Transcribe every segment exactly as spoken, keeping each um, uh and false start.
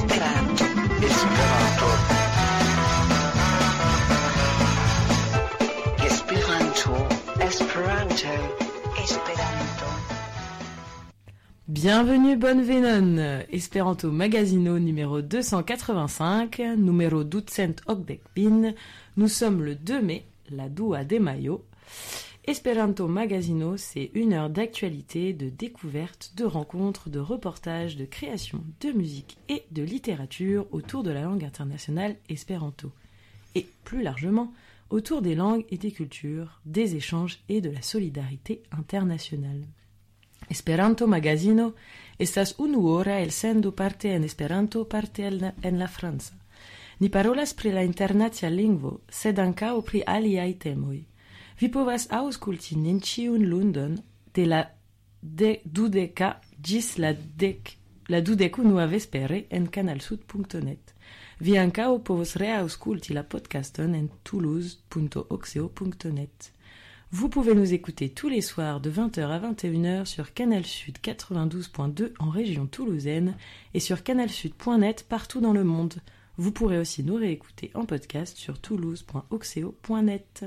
Esperanto. Esperanto. Esperanto. Esperanto. Esperanto. Bienvenue bonne Venon, Esperanto Magazino numéro deux cent quatre-vingt-cinq, numéro ducent okdekvin. Nous sommes le deux mai, la dua de mayo. Esperanto Magazino, c'est une heure d'actualité, de découverte, de rencontres, de reportages, de création, de musique et de littérature autour de la langue internationale espéranto. Et plus largement, autour des langues et des cultures, des échanges et de la solidarité internationale. Esperanto Magazino estas unuora elsendo parte en Esperanto, parte en la franca. Ni parolas pri la internacia lingvo, sed ankaŭ pri aliaj temoj. Vi povas aŭskulti nin ĉiun lundon de la de dudeka ĝis la dek la dudekunua vespere en canalsud punto net. Vi ankaŭ povos reaŭskulti la podcaston en toulouse punto oxeo punto net. Vous pouvez nous écouter tous les soirs de vingt heures à vingt et une heures sur Canal Sud quatre-vingt-douze point deux en région toulousaine et sur canalsud point net partout dans le monde. Vous pourrez aussi nous réécouter en podcast sur toulouse point oxeo point net.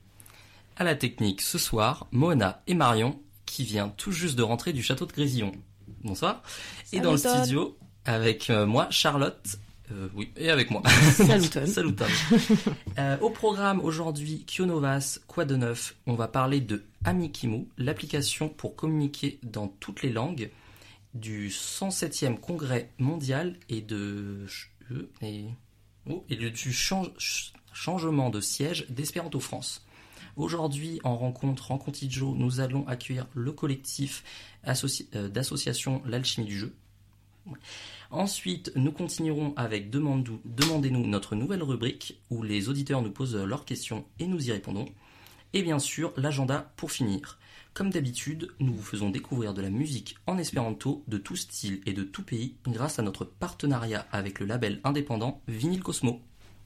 À la technique ce soir, Mona et Marion qui vient tout juste de rentrer du château de Grésillon. Bonsoir. Salut et dans le Todd. studio avec euh, moi, Charlotte. Euh, oui, et avec moi. Saluton. Saluton. euh, au programme aujourd'hui, Kionovas, quoi de neuf? On va parler de Amikimu, l'application pour communiquer dans toutes les langues, du cent septième congrès mondial et de et, oh, et du change, changement de siège d'Espéranto France. Aujourd'hui, en rencontre en Contigio, nous allons accueillir le collectif associ- euh, d'association L'Alchimie du Jeu. Ouais. Ensuite, nous continuerons avec Demandou- Demandez-nous, notre nouvelle rubrique où les auditeurs nous posent leurs questions et nous y répondons. Et bien sûr, l'agenda pour finir. Comme d'habitude, nous vous faisons découvrir de la musique en espéranto de tout style et de tout pays grâce à notre partenariat avec le label indépendant Vinyl Cosmo.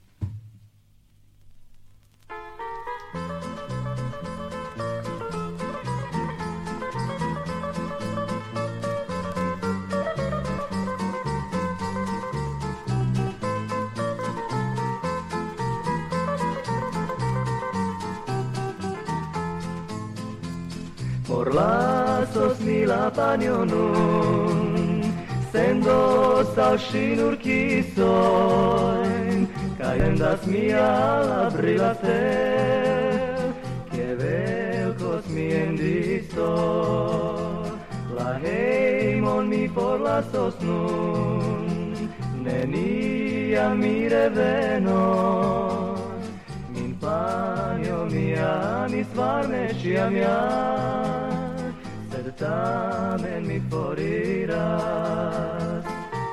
Forlasos mi la panionon, sendo salŝi nur kisojn, kaj vendas mia la brila stel, kie velkos mi en disto. La hejmon mi forlasos nun, neniam mi revenos. Min panjo mi amis varme ĉiam ja, sed tamen mi foriras.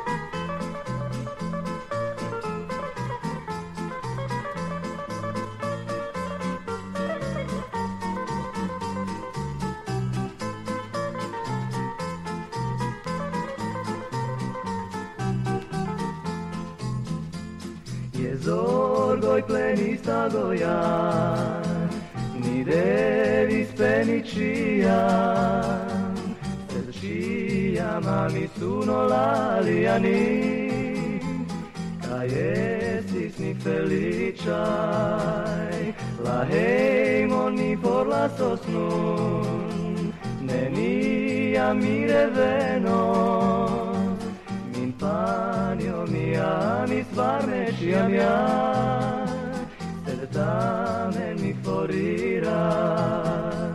Je zorgoj plenis tagoj jam, ni devis peni ĉiam, sed ĉiam amis unu la alian ni, kaj estis ni feliĉaj. La hejmon mi forlasos nun, neniam mi revenos. Min panjo mi amis varme ĉiam ja, sed tamen mi foriras.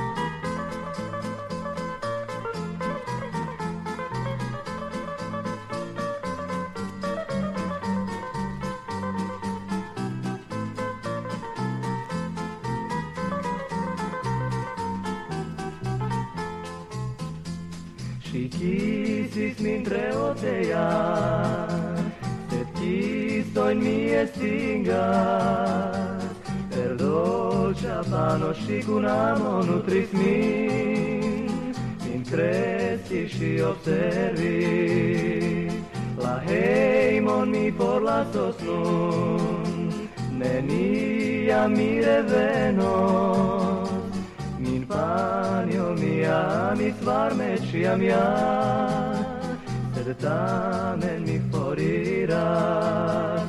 Ŝi kisis min tre ofte ja, sed kisojn mi estingas. Per dolĉa pano ŝi kun amo nutris min, min kreskis ŝi observis. La hejmon mi forlasos nun, neniam mi revenos. Min panjo mi amis varme ĉiam ja, sed tamen mi foriras. manĝas.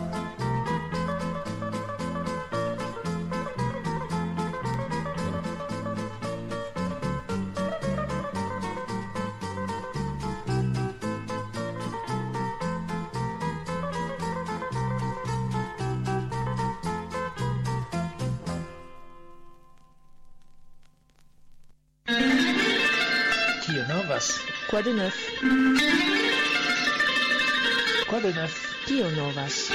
Kio novas? Quoi de neuf? Quoi de neuf? Kio novas?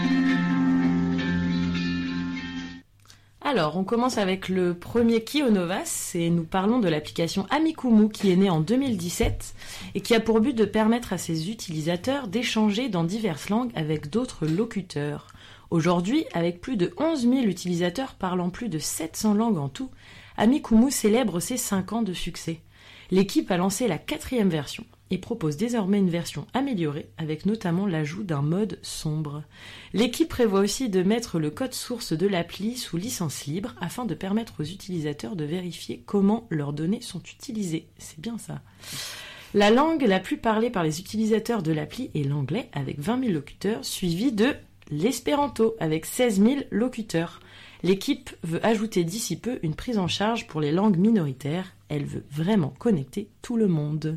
Alors, on commence avec le premier Kio Novas et nous parlons de l'application Amikumu qui est née en deux mille dix-sept et qui a pour but de permettre à ses utilisateurs d'échanger dans diverses langues avec d'autres locuteurs. Aujourd'hui, avec plus de onze mille utilisateurs parlant plus de sept cents langues en tout, Amikumu célèbre ses cinq ans de succès. L'équipe a lancé la quatrième version et propose désormais une version améliorée avec notamment l'ajout d'un mode sombre. L'équipe prévoit aussi de mettre le code source de l'appli sous licence libre afin de permettre aux utilisateurs de vérifier comment leurs données sont utilisées. C'est bien ça. La langue la plus parlée par les utilisateurs de l'appli est l'anglais avec vingt mille locuteurs, suivi de l'espéranto avec seize mille locuteurs. L'équipe veut ajouter d'ici peu une prise en charge pour les langues minoritaires. Elle veut vraiment connecter tout le monde.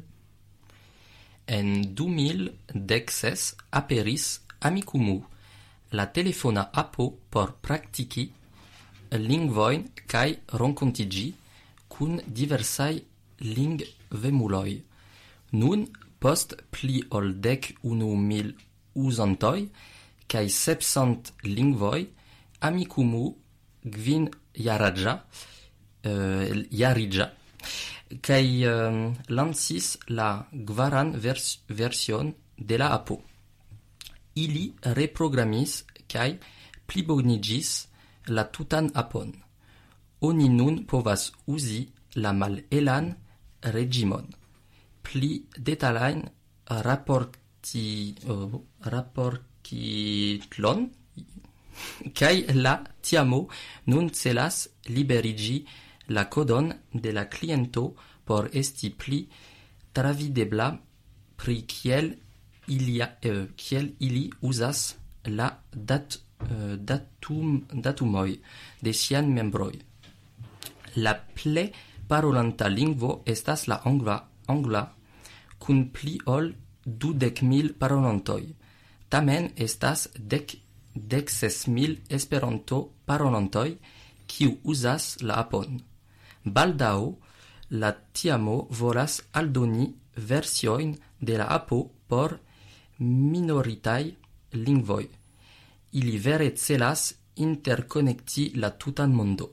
En deux mille dezesseis aperis Amikumu, la telefona apo por praktiki lingvojn kaj renkontiĝi kun diversaj lingvemuloj. Nun, post pli ol dek unu mil uzantoj kaj sepcent lingvoj, Amikumu gvin jaraĝa uh, jariĝa kaj uh, lancis la kvaran vers- version de la apo. Ili reprogramis kaj pliboniĝis la tutan apon. Oni nun povas uzi la malhelan reĝimon. Pli detalajn raporti uh, raportitlon kaj la tiamo nun celas liberigi la kodon de la kliento por esti pli travidebla pri kiel ilia, euh, kiel ili uzas la dat, euh, datum, datumoj de sian membroj. La plej parolanta lingvo estas la angla, angla kun pli ol dudek mil parolantoj. Tamen estas dek dek ses mil Esperanto parolantoj kiu uzas la apon. Baldaŭ la tiamo volas aldoni versiojn de la apo por minoritaj lingvoj. Ili vere celas interconnecti la tutan mondo.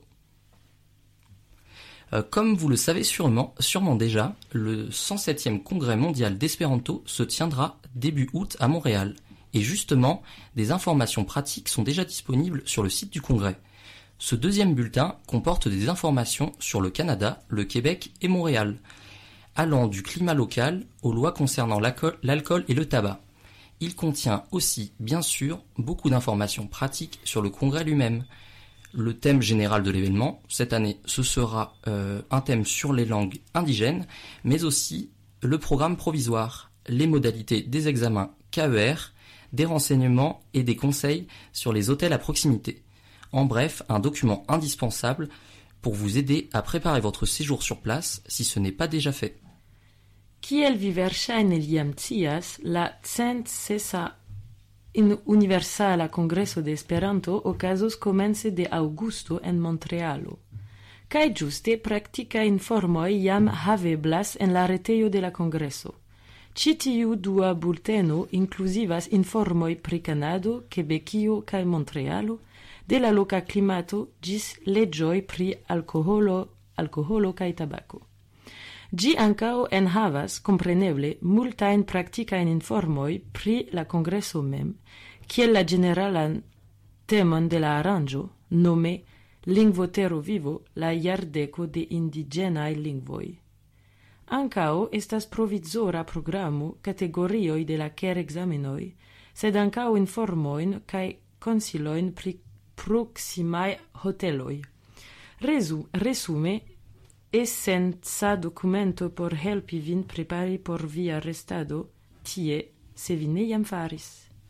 Euh, comme vous le savez sûrement, sûrement déjà, le cent septième congrès mondial d'espéranto se tiendra début août à Montréal. Et justement, des informations pratiques sont déjà disponibles sur le site du congrès. Ce deuxième bulletin comporte des informations sur le Canada, le Québec et Montréal, allant du climat local aux lois concernant l'alcool, l'alcool et le tabac. Il contient aussi, bien sûr, beaucoup d'informations pratiques sur le congrès lui-même. Le thème général de l'événement, cette année, ce sera euh, un thème sur les langues indigènes, mais aussi le programme provisoire, les modalités des examens K E R, des renseignements et des conseils sur les hôtels à proximité. En bref, un document indispensable pour vous aider à préparer votre séjour sur place si ce n'est pas déjà fait. Kiel vi verŝajne jam scias, la cent sesa in Universala Kongreso de Esperanto okazos komence de aŭgusto en Montrealo. Kaj ĝuste praktikaj informoj jam haveblas en la retejo de la kongreso. Ĉi tiu dua bulteno inkluzivas informoj pri Kanado, Kebekio kaj Montrealo, de la loka klimato ĝis leĝoj pri alkoholo, alkoholo kaj tabako. Ĝi ankaŭ enhavas, kompreneble, multajn praktikajn informoj pri la kongreso mem, kiel la ĝeneralan temon de la aranĝo, nome Lingvotero vivo, la jardeko de indiĝenaj lingvoj. Ankaŭ estas provizora programo kategorioj de la kerekzamenoj, sed ankaŭ informojn kaj konsilojn pri proksimaj hoteloj. Resu, resume, esenca dokumento por helpi vin prepari por via restado tie, se vi ne jam faris.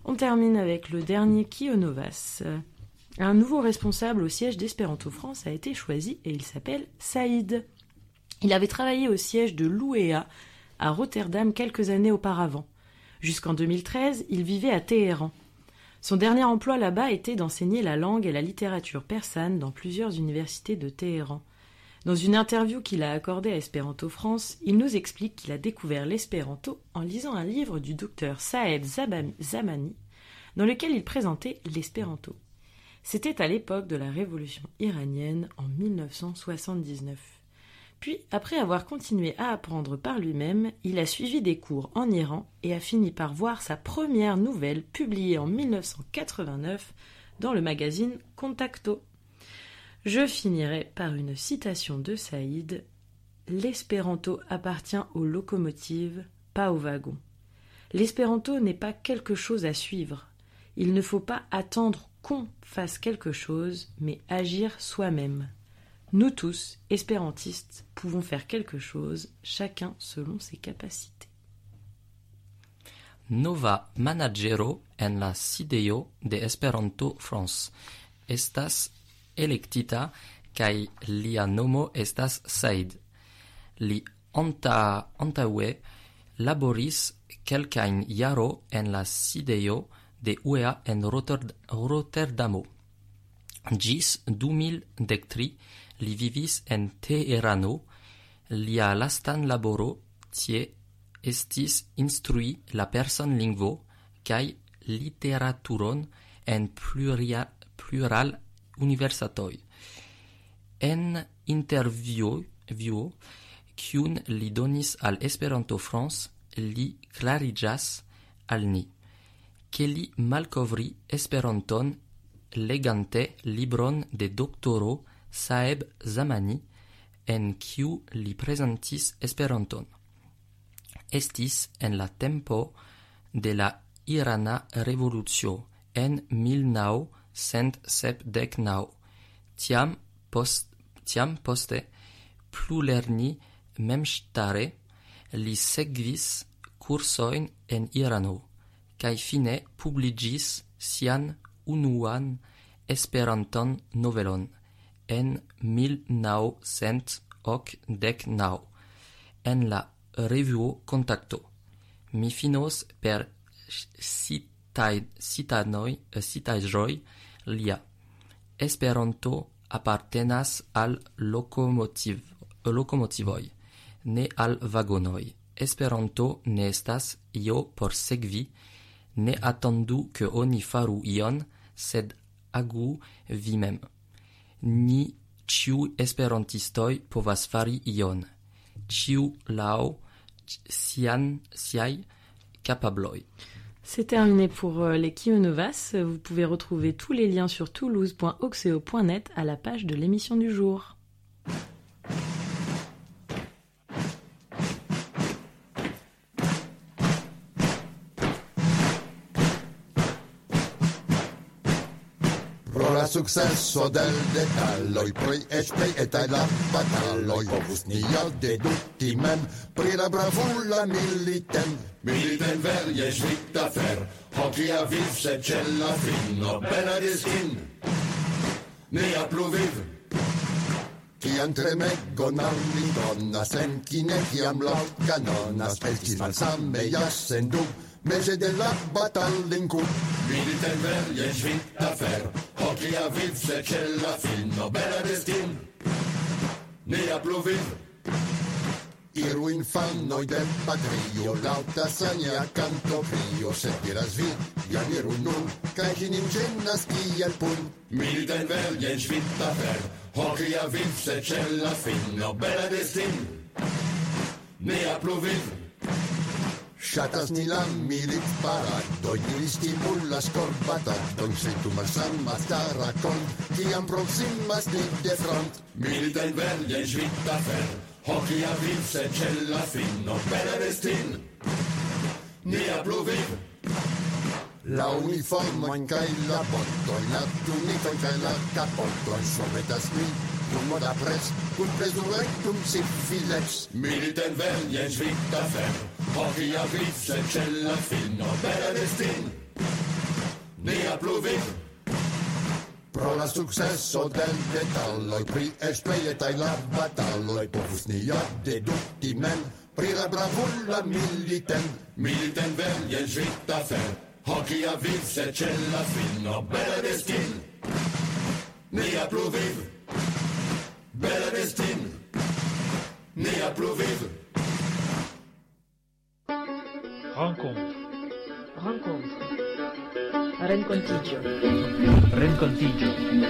On termine avec le dernier Kio Novas. Un nouveau responsable au siège d'Espéranto France a été choisi et il s'appelle Saïd. Il avait travaillé au siège de l'U E A à Rotterdam quelques années auparavant. Jusqu'en deux mille treize, il vivait à Téhéran. Son dernier emploi là-bas était d'enseigner la langue et la littérature persane dans plusieurs universités de Téhéran. Dans une interview qu'il a accordée à Espéranto France, il nous explique qu'il a découvert l'espéranto en lisant un livre du docteur Saeb Zamani, dans lequel il présentait l'espéranto. C'était à l'époque de la révolution iranienne en mille neuf cent soixante-dix-neuf. Puis, après avoir continué à apprendre par lui-même, il a suivi des cours en Iran et a fini par voir sa première nouvelle publiée en mille neuf cent quatre-vingt-neuf dans le magazine Contacto. Je finirai par une citation de Saïd. « L'espéranto appartient aux locomotives, pas aux wagons. L'espéranto n'est pas quelque chose à suivre. Il ne faut pas attendre qu'on fasse quelque chose, mais agir soi-même. Nous tous, espérantistes, pouvons faire quelque chose, chacun selon ses capacités. » Nova managero en la sidejo de Esperanto France. Estas electita kaj lia nomo estas Said. Li anta antaŭe laboris kelkajn jaro en la sidejo de U E A en Rotterd- Rotterdamo. Ĝis du mil dek tri li vivis en Teherano. Lia lastan laboro tie estis instrui la persan lingvo kaj literaturon en pluria, plural universitatoj. En intervjuo vio, kiun li donis al Esperanto France, li klariĝas al ni, ke li malkovri Esperanton legante libron de doktoro Saeb Zamani, en kiu li prezentis Esperanton. Estis en la tempo de la Irana revolucio en mil naŭ cent sepdek naŭ. Tiam, post, tiam poste plulerni memŝtare li sekvis kursojn en Irano kaj fine publiĝis sian unuan Esperantan novelon en mil naŭ cent okdek naŭ en la revuo Contacto. Mi finos per citaj- citanoj citaĵoj lia. Esperanto apartenas al lokomotiv, lokomotivoj, ne al vagonoj. Esperanto ne estas io por sekvi. Ne atendu ke oni faru ion, sed agu vi mem. Ni ĉiuj esperantistoj povas fari ion, ĉiu laŭ sian siaj capabloj. C'est terminé pour euh, les Kio Novas. Vous pouvez retrouver tous les liens sur toulouse point oxeo point net à la page de l'émission du jour. Pro la sukceso del detaloj pri eĉ plej etaj la bataloj povus ni ja dedukti mem pri la bravula militen. Militen ver je svita fer, hokia viv se ĉe la fino benedis in. Nia pluviv. Kian tremegon al mi donas en kine kiam laŭt kanonas estis malsame ja sendub meze de la batalinkun. Militen ver je svita fer, hokia viv se ĉe la fino benedis in. Nia pluviv. Iru infanoj de patrio, laŭta sania kanto krio, sed diras vi, jam iru nun, kaj ĝi nin ĝenas kiel pun. Militen ver je svita fer, hokia viv se ĉe la fino benedis in. Nia pluviv. Ŝatas ni la militparadoj, ili stimulas korbatadon, sentu malsama stara kont, kiam proksimas ni de front. Militen ver je svita fer, hokia viv se ĉe la fino benedis in. Nia pluviv. La uniformojn kaj la botojn, la tunikojn kaj la kapotojn sometas mi, kun moda pres, kun plezurectum civilex. Militen ver je svita fer, hokia viv se ĉe la fino benedis in. a pluviv. Pro la successo del detalloi, pri espietai la battalloi, povus nia deducti men, pri la bravulla militen. Militen vel, jen svita fer, hoci a viv, se c'è la fin, no bella destin. Nia pluviv, bella destin, nia pluviv. Rencontre. Rencontre. Rencontigio. Rencontigio.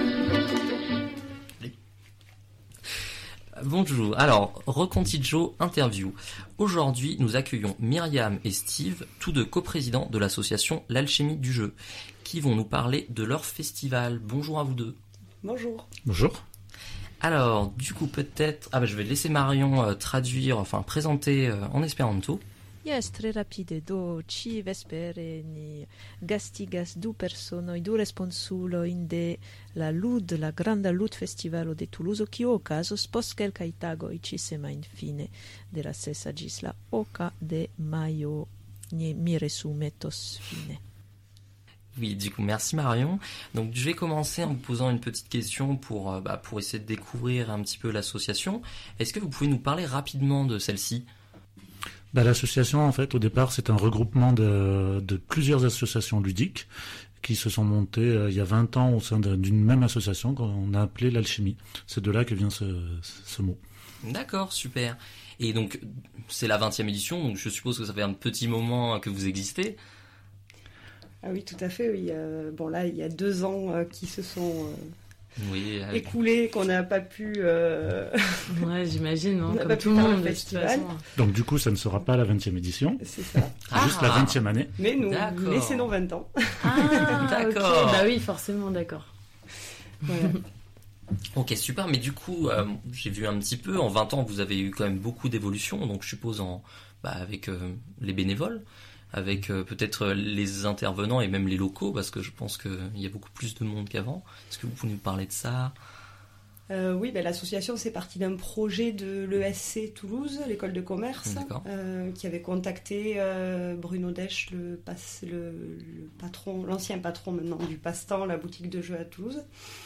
Bonjour, alors, Recontigio Interview. Aujourd'hui, nous accueillons Myriam et Steve, tous deux coprésidents de l'association L'Alchimie du Jeu, qui vont nous parler de leur festival. Bonjour à vous deux. Bonjour. Bonjour. Alors, du coup, peut-être... Ah bah, je vais laisser Marion euh, traduire, enfin, présenter euh, en espéranto. Yes, tre rapide, do ci vespere ni gastigas du personoi, du responsuloi de la lud, la granda lud festivalo de Toulouse, qui okazos post kelkaj tagoj ci semajn fine de la sesa ĝis la oka de majo, ni mi resumetos fine. Oui, du coup, merci Marion. Donc, je vais commencer en vous posant une petite question pour, euh, bah, pour essayer de découvrir un petit peu l'association. Est-ce que vous pouvez nous parler rapidement de celle-ci ? Bah, l'association, en fait, au départ, c'est un regroupement de, de plusieurs associations ludiques qui se sont montées euh, il y a vingt ans au sein de, d'une même association qu'on a appelée l'Alchimie. C'est de là que vient ce, ce mot. D'accord, super. Et donc, c'est la vingtième édition, donc je suppose que ça fait un petit moment que vous existez. Ah oui, tout à fait. Oui. Euh, bon, là, il y a deux ans euh, qui se sont... Euh... Oui, avec... écoulé, qu'on n'a pas pu... Euh... Ouais, j'imagine, hein, on comme pas tout pu le faire monde, le de toute festival. façon. Donc du coup, ça ne sera pas la vingtième édition. C'est ça. C'est juste la vingtième année. Mais nous, D'accord. laissez-nos vingt ans. Ah, D'accord. ok. Bah oui, forcément, d'accord. Voilà. Ok, super. Mais du coup, euh, j'ai vu un petit peu, en vingt ans, vous avez eu quand même beaucoup d'évolution, donc je suppose en, bah, avec euh, les bénévoles, avec euh, peut-être les intervenants et même les locaux, parce que je pense qu'il y a beaucoup plus de monde qu'avant. Est-ce que vous pouvez nous parler de ça ? Euh, oui, ben, l'association, c'est parti d'un projet de l'E S C Toulouse, l'école de commerce, euh, qui avait contacté euh, Bruno Desch, le, passe, le, le patron, l'ancien patron maintenant du Passe-Temps, la boutique de jeux à Toulouse.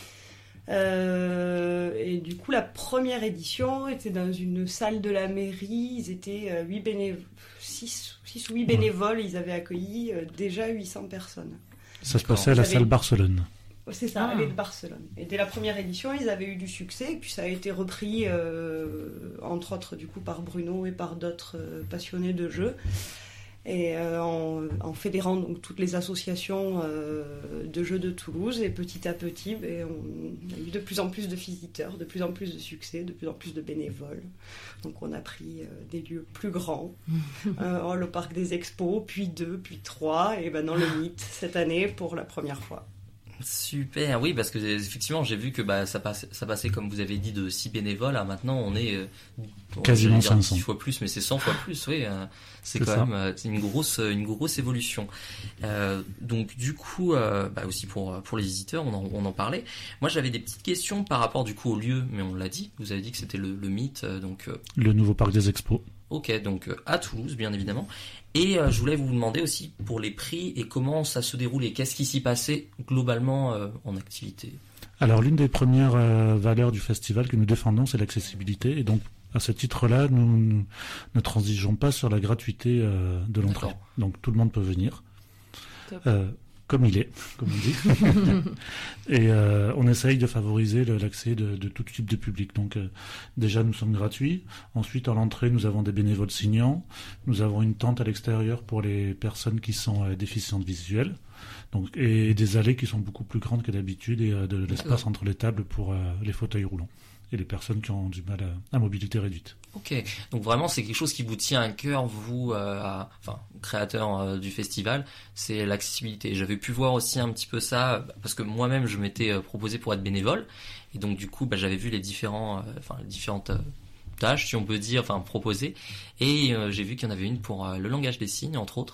Euh, et du coup, la première édition était dans une salle de la mairie. Ils étaient euh, huit bénévoles, six ou huit bénévoles. Ils avaient accueilli euh, déjà huit cents personnes. Ça se passait à la Ils avaient... salle Barcelone. C'est ça, Ah. allée de Barcelone. Et dès la première édition, ils avaient eu du succès. Et puis ça a été repris, euh, entre autres, du coup, par Bruno et par d'autres euh, passionnés de jeux. Et euh, en, en fédérant donc toutes les associations euh, de jeux de Toulouse, et petit à petit, ben, on a eu de plus en plus de visiteurs, de plus en plus de succès, de plus en plus de bénévoles. Donc on a pris euh, des lieux plus grands, euh, le parc des expos, puis deux, puis trois, et maintenant le mythe cette année pour la première fois. Super, oui, parce que effectivement, j'ai vu que bah, ça, passe, ça passait, comme vous avez dit, de six bénévoles à maintenant, on est euh, quasiment cinq cents. dix fois plus, mais c'est cent fois plus, oui. Euh, c'est, c'est quand ça. même euh, c'est une grosse, une grosse évolution. Euh, donc, du coup, euh, bah, aussi pour, pour les visiteurs, on en, on en parlait. Moi, j'avais des petites questions par rapport du coup au lieu, mais on l'a dit, vous avez dit que c'était le, le mythe, euh, donc. Euh, le nouveau parc des expos. Ok, donc euh, à Toulouse, bien évidemment. Et euh, je voulais vous demander aussi pour les prix et comment ça se déroule et qu'est-ce qui s'y passait globalement euh, en activité. Alors, l'une des premières euh, valeurs du festival que nous défendons, c'est l'accessibilité. Et donc, à ce titre-là, nous, nous ne transigeons pas sur la gratuité euh, de l'entrée. D'accord. Donc, tout le monde peut venir. Top. Euh, comme il est, comme on dit. Et euh, on essaye de favoriser le, l'accès de, de tout type de public. Donc euh, déjà, nous sommes gratuits. Ensuite, à l'entrée, nous avons des bénévoles signants. Nous avons une tente à l'extérieur pour les personnes qui sont euh, déficientes visuelles. Donc, et des allées qui sont beaucoup plus grandes que d'habitude et euh, de l'espace entre les tables pour euh, les fauteuils roulants et les personnes qui ont du mal à, à mobilité réduite. Ok, donc vraiment c'est quelque chose qui vous tient à cœur, vous, euh, à, enfin créateur euh, du festival, c'est l'accessibilité. J'avais pu voir aussi un petit peu ça, parce que moi-même je m'étais euh, proposé pour être bénévole, et donc du coup bah, j'avais vu les différents, euh, enfin les différentes euh, tâches, si on peut dire, enfin proposées, et euh, j'ai vu qu'il y en avait une pour euh, le langage des signes, entre autres.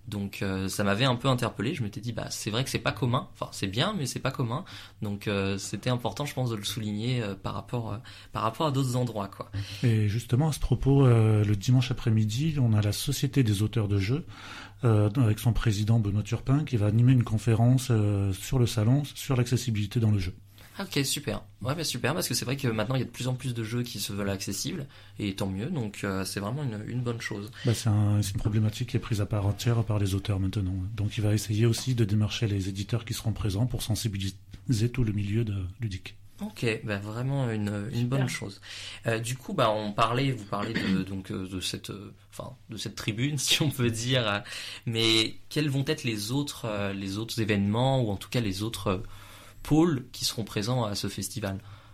Donc euh, ça m'avait un peu interpellé. Je m'étais dit bah c'est vrai que c'est pas commun. Enfin c'est bien mais c'est pas commun. Donc euh, c'était important je pense de le souligner euh, par rapport euh, par rapport à d'autres endroits quoi. Et justement à ce propos, euh, le dimanche après-midi, on a la Société des auteurs de jeux euh, avec son président Benoît Turpin qui va animer une conférence euh, sur le salon sur l'accessibilité dans le jeu. Ok, super. Ouais, bah super, parce que c'est vrai que maintenant il y a de plus en plus de jeux qui se veulent accessibles, et tant mieux, donc euh, c'est vraiment une, une bonne chose. Bah, c'est, un, c'est une problématique qui est prise à part entière par les auteurs maintenant. Donc il va essayer aussi de démarcher les éditeurs qui seront présents pour sensibiliser tout le milieu de, ludique. Ok, bah vraiment une, une bonne chose. Euh, du coup, bah on parlait, vous parlez de donc de cette, enfin de cette tribune, si on peut dire. Mais quels vont être les autres, euh, les autres événements ou en tout cas les autres euh, pôles qui seront présents à ce festival?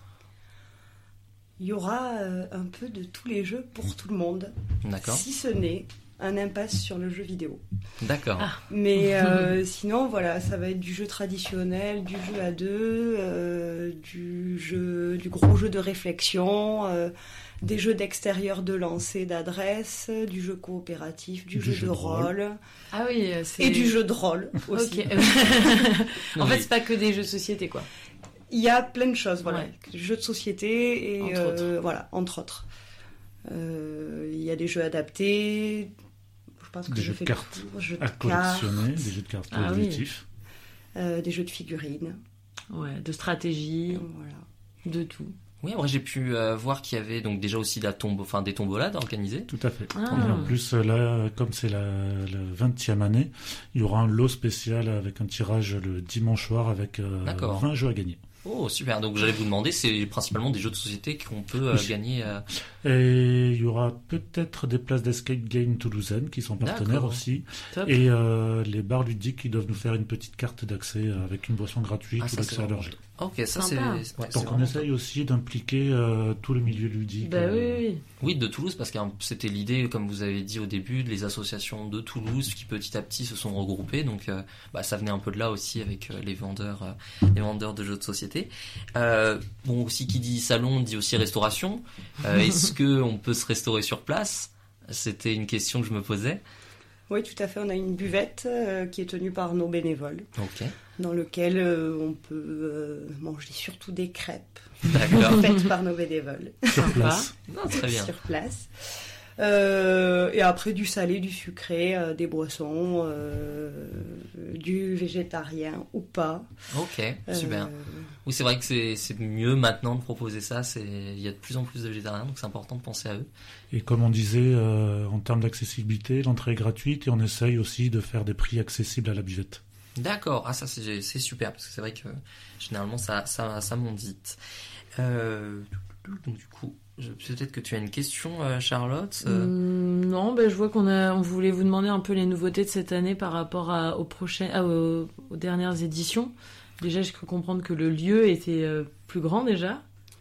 Il y aura euh, un peu de tous les jeux pour tout le monde. D'accord. Si ce n'est un impasse sur le jeu vidéo. D'accord. Ah. Mais euh, sinon, voilà, ça va être du jeu traditionnel, du jeu à deux, euh, du jeu, du gros jeu de réflexion, euh, des jeux d'extérieur de lancer d'adresse, du jeu coopératif, du, du jeu, jeu de rôle. rôle. Ah oui, c'est... Et du jeu de rôle aussi. Okay. En fait, c'est pas que des jeux de société, quoi. Il y a plein de choses, voilà. Ouais. Jeux de société et entre euh, autres. voilà, entre autres. Euh, il y a des jeux adaptés. Je pense que des je jeux fais de cartes jeux de à collectionner, cartes. des jeux de cartes Ah, collectifs, oui. euh, des jeux de figurines, ouais, de stratégie, voilà. de tout. Oui, après j'ai pu euh, voir qu'il y avait donc déjà aussi la tombe, enfin des tombolades organisées. Tout à fait. Ah. Et en plus là, comme c'est la, la vingtième année, il y aura un lot spécial avec un tirage le dimanche soir avec euh, vingt jeux à gagner. Oh super, donc j'allais vous demander, c'est principalement des jeux de société qu'on peut euh, oui. gagner. Euh... Et il y aura peut-être des places d'escape game toulousaines qui sont partenaires D'accord. aussi. Top. Et euh, les bars ludiques qui doivent nous faire une petite carte d'accès avec une boisson gratuite Ah, ou ça, l'accès à leur jeu. Ok, ça Sympa. c'est... Ouais, Donc c'est on essaye aussi d'impliquer euh, tout le milieu ludique. Bah euh, oui, oui. Oui, de Toulouse, parce que c'était l'idée, comme vous avez dit au début, les associations de Toulouse qui petit à petit se sont regroupées. Donc euh, bah, ça venait un peu de là aussi avec euh, les vendeurs euh, les vendeurs de jeux de société. Euh, bon, aussi qui dit salon dit aussi restauration. Euh, est-ce qu'on peut se restaurer sur place? C'était une question que je me posais. Oui, tout à fait. On a une buvette euh, qui est tenue par nos bénévoles, Ok. dans lequel euh, on peut euh, manger surtout des crêpes D'accord. faites par nos bénévoles sur place. Non, très bien. sur place. Euh, et après du salé, du sucré, euh, des boissons, euh, du végétarien ou pas. Ok, super. Euh, Oui, c'est vrai que c'est, c'est mieux maintenant de proposer ça. C'est, il y a de plus en plus de végétariens, donc c'est important de penser à eux. Et comme on disait, euh, en termes d'accessibilité, l'entrée est gratuite et on essaye aussi de faire des prix accessibles à la buvette. D'accord, ah ça c'est, c'est super, parce que c'est vrai que généralement ça, ça, ça m'ondite. Euh, donc du coup, je, peut-être que tu as une question, euh, Charlotte euh... Hum, non, ben je vois qu'on a, on voulait vous demander un peu les nouveautés de cette année par rapport à, aux, prochaines, à, aux, aux dernières éditions. Déjà, j'ai cru comprendre que le lieu était euh, plus grand déjà.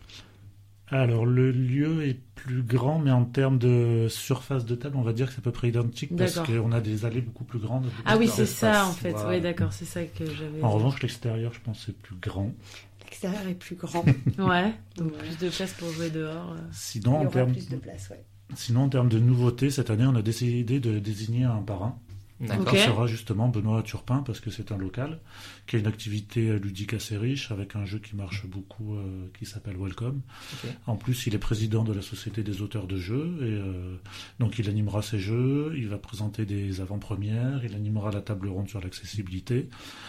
Alors le lieu est plus grand, mais en termes de surface de table, on va dire que c'est à peu près identique parce D'accord. qu'on a des allées beaucoup plus grandes. beaucoup Ah oui, plus c'est d'espace. ça en fait. Voilà. Oui, d'accord, c'est ça que j'avais. En revanche, l'extérieur, je pense, c'est plus grand. L'extérieur est plus grand. Ouais, donc Ouais. plus de place pour jouer dehors. euh. Sinon, Il y en aura termes, plus de place, ouais. sinon, en termes de nouveautés, cette année, on a décidé de désigner un parrain. D'accord. Ok. Qui sera justement Benoît Turpin, parce que c'est un local, qui a une activité ludique assez riche, avec un jeu qui marche beaucoup, euh, qui s'appelle Welcome. Ok. En plus, il est président de la Société des auteurs de jeux, et euh, donc il animera ses jeux, il va présenter des avant-premières, il animera la table ronde sur l'accessibilité.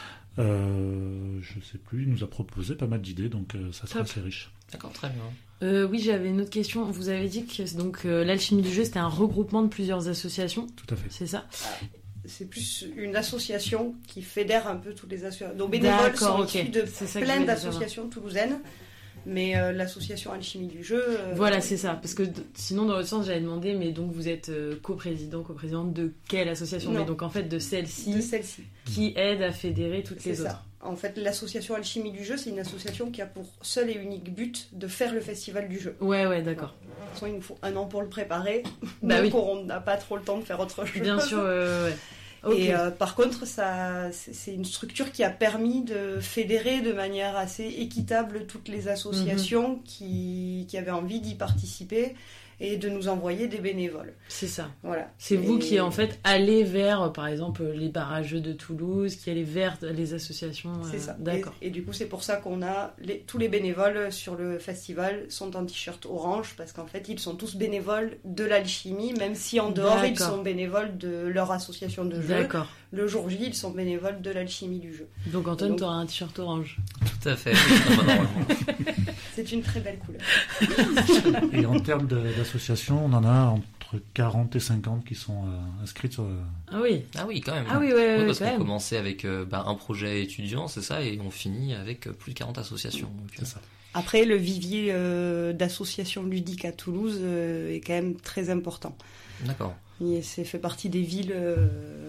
Euh, je sais plus, il nous a proposé pas mal d'idées, donc euh, ça sera Top. assez riche. D'accord, très bien. Euh, oui, j'avais une autre question. Vous avez dit que donc euh, l'alchimie du jeu, c'était un regroupement de plusieurs associations, Tout à fait. c'est ça? C'est plus une association qui fédère un peu toutes les associations. Nos bénévoles D'accord, sont ok. issus de C'est ça que je plein voulais d'associations toulousaines, mais euh, l'association Alchimie du jeu... euh, Voilà, c'est ça. Parce que d- sinon, dans l'autre sens, j'avais demandé, mais donc vous êtes euh, coprésident, coprésidente de quelle association? Non. Mais donc en fait de celle-ci de celle-ci. qui aide à fédérer toutes C'est les ça. autres. En fait, l'association Alchimie du jeu, c'est une association qui a pour seul et unique but de faire le festival du jeu. Ouais, ouais, d'accord. De toute façon, il nous faut un an pour le préparer. Bah donc oui. on n'a pas trop le temps de faire autre chose. Bien sûr, ouais, ouais, ouais. Ok. Et euh, par contre, ça, c'est c'est une structure qui a permis de fédérer de manière assez équitable toutes les associations Mhm. qui, qui avaient envie d'y participer et de nous envoyer des bénévoles. C'est ça. Voilà. C'est et... vous qui, en fait, allez vers, par exemple, les barrageux de Toulouse, qui allez vers les associations. C'est euh... ça. D'accord. Et, et du coup, c'est pour ça qu'on a les, tous les bénévoles sur le festival sont en t-shirt orange, parce qu'en fait, ils sont tous bénévoles de l'alchimie, même si en dehors, D'accord. ils sont bénévoles de leur association de jeu. D'accord. Le jour J, ils sont bénévoles de l'alchimie du jeu. Donc, Antoine, Donc... tu auras un t-shirt orange. Tout à fait. Oui, c'est une très belle couleur. Et en termes de, d'associations, on en a entre quarante et cinquante qui sont euh, inscrites sur... Euh... Ah oui. Ah oui, quand même. Ah oui, ouais, ouais, oui, parce quand qu'on même. commençait avec euh, bah, un projet étudiant, c'est ça, et on finit avec euh, plus de quarante associations. Donc, c'est ça. Après, le vivier euh, d'associations ludiques à Toulouse euh, est quand même très important. D'accord. Et c'est fait partie des villes euh,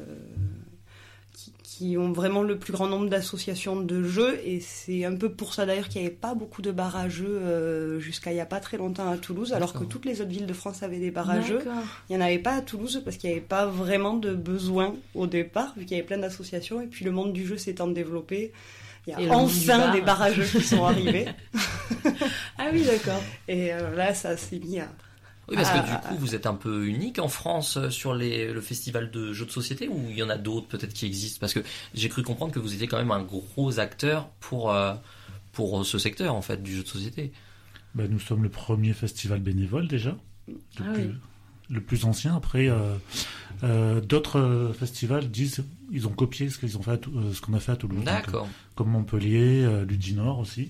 qui, qui ont vraiment le plus grand nombre d'associations de jeux, et c'est un peu pour ça d'ailleurs qu'il n'y avait pas beaucoup de bars à jeux euh, jusqu'à il n'y a pas très longtemps à Toulouse, alors D'accord. que toutes les autres villes de France avaient des bars à jeux. D'accord. Il n'y en avait pas à Toulouse parce qu'il n'y avait pas vraiment de besoin au départ, vu qu'il y avait plein d'associations, et puis le monde du jeu s'étant développé. Il y a Et le monde du enfin bar. des bars à jeux qui sont arrivés. Ah oui, d'accord. Et euh, là, ça s'est mis à... Oui, parce que Ah, du ah, coup, vous êtes un peu unique en France sur les, le festival de jeux de société, ou il y en a d'autres peut-être qui existent? Parce que j'ai cru comprendre que vous étiez quand même un gros acteur pour, euh, pour ce secteur, en fait, du jeu de société. Ben, nous sommes le premier festival bénévole déjà, le, Ah plus, oui. le plus ancien. Après, euh, euh, d'autres euh, festivals disent ils ont copié ce qu'ils ont fait, à Tou- euh, ce qu'on a fait à Toulouse. D'accord. Donc, euh, comme Montpellier, euh, Ludinor aussi.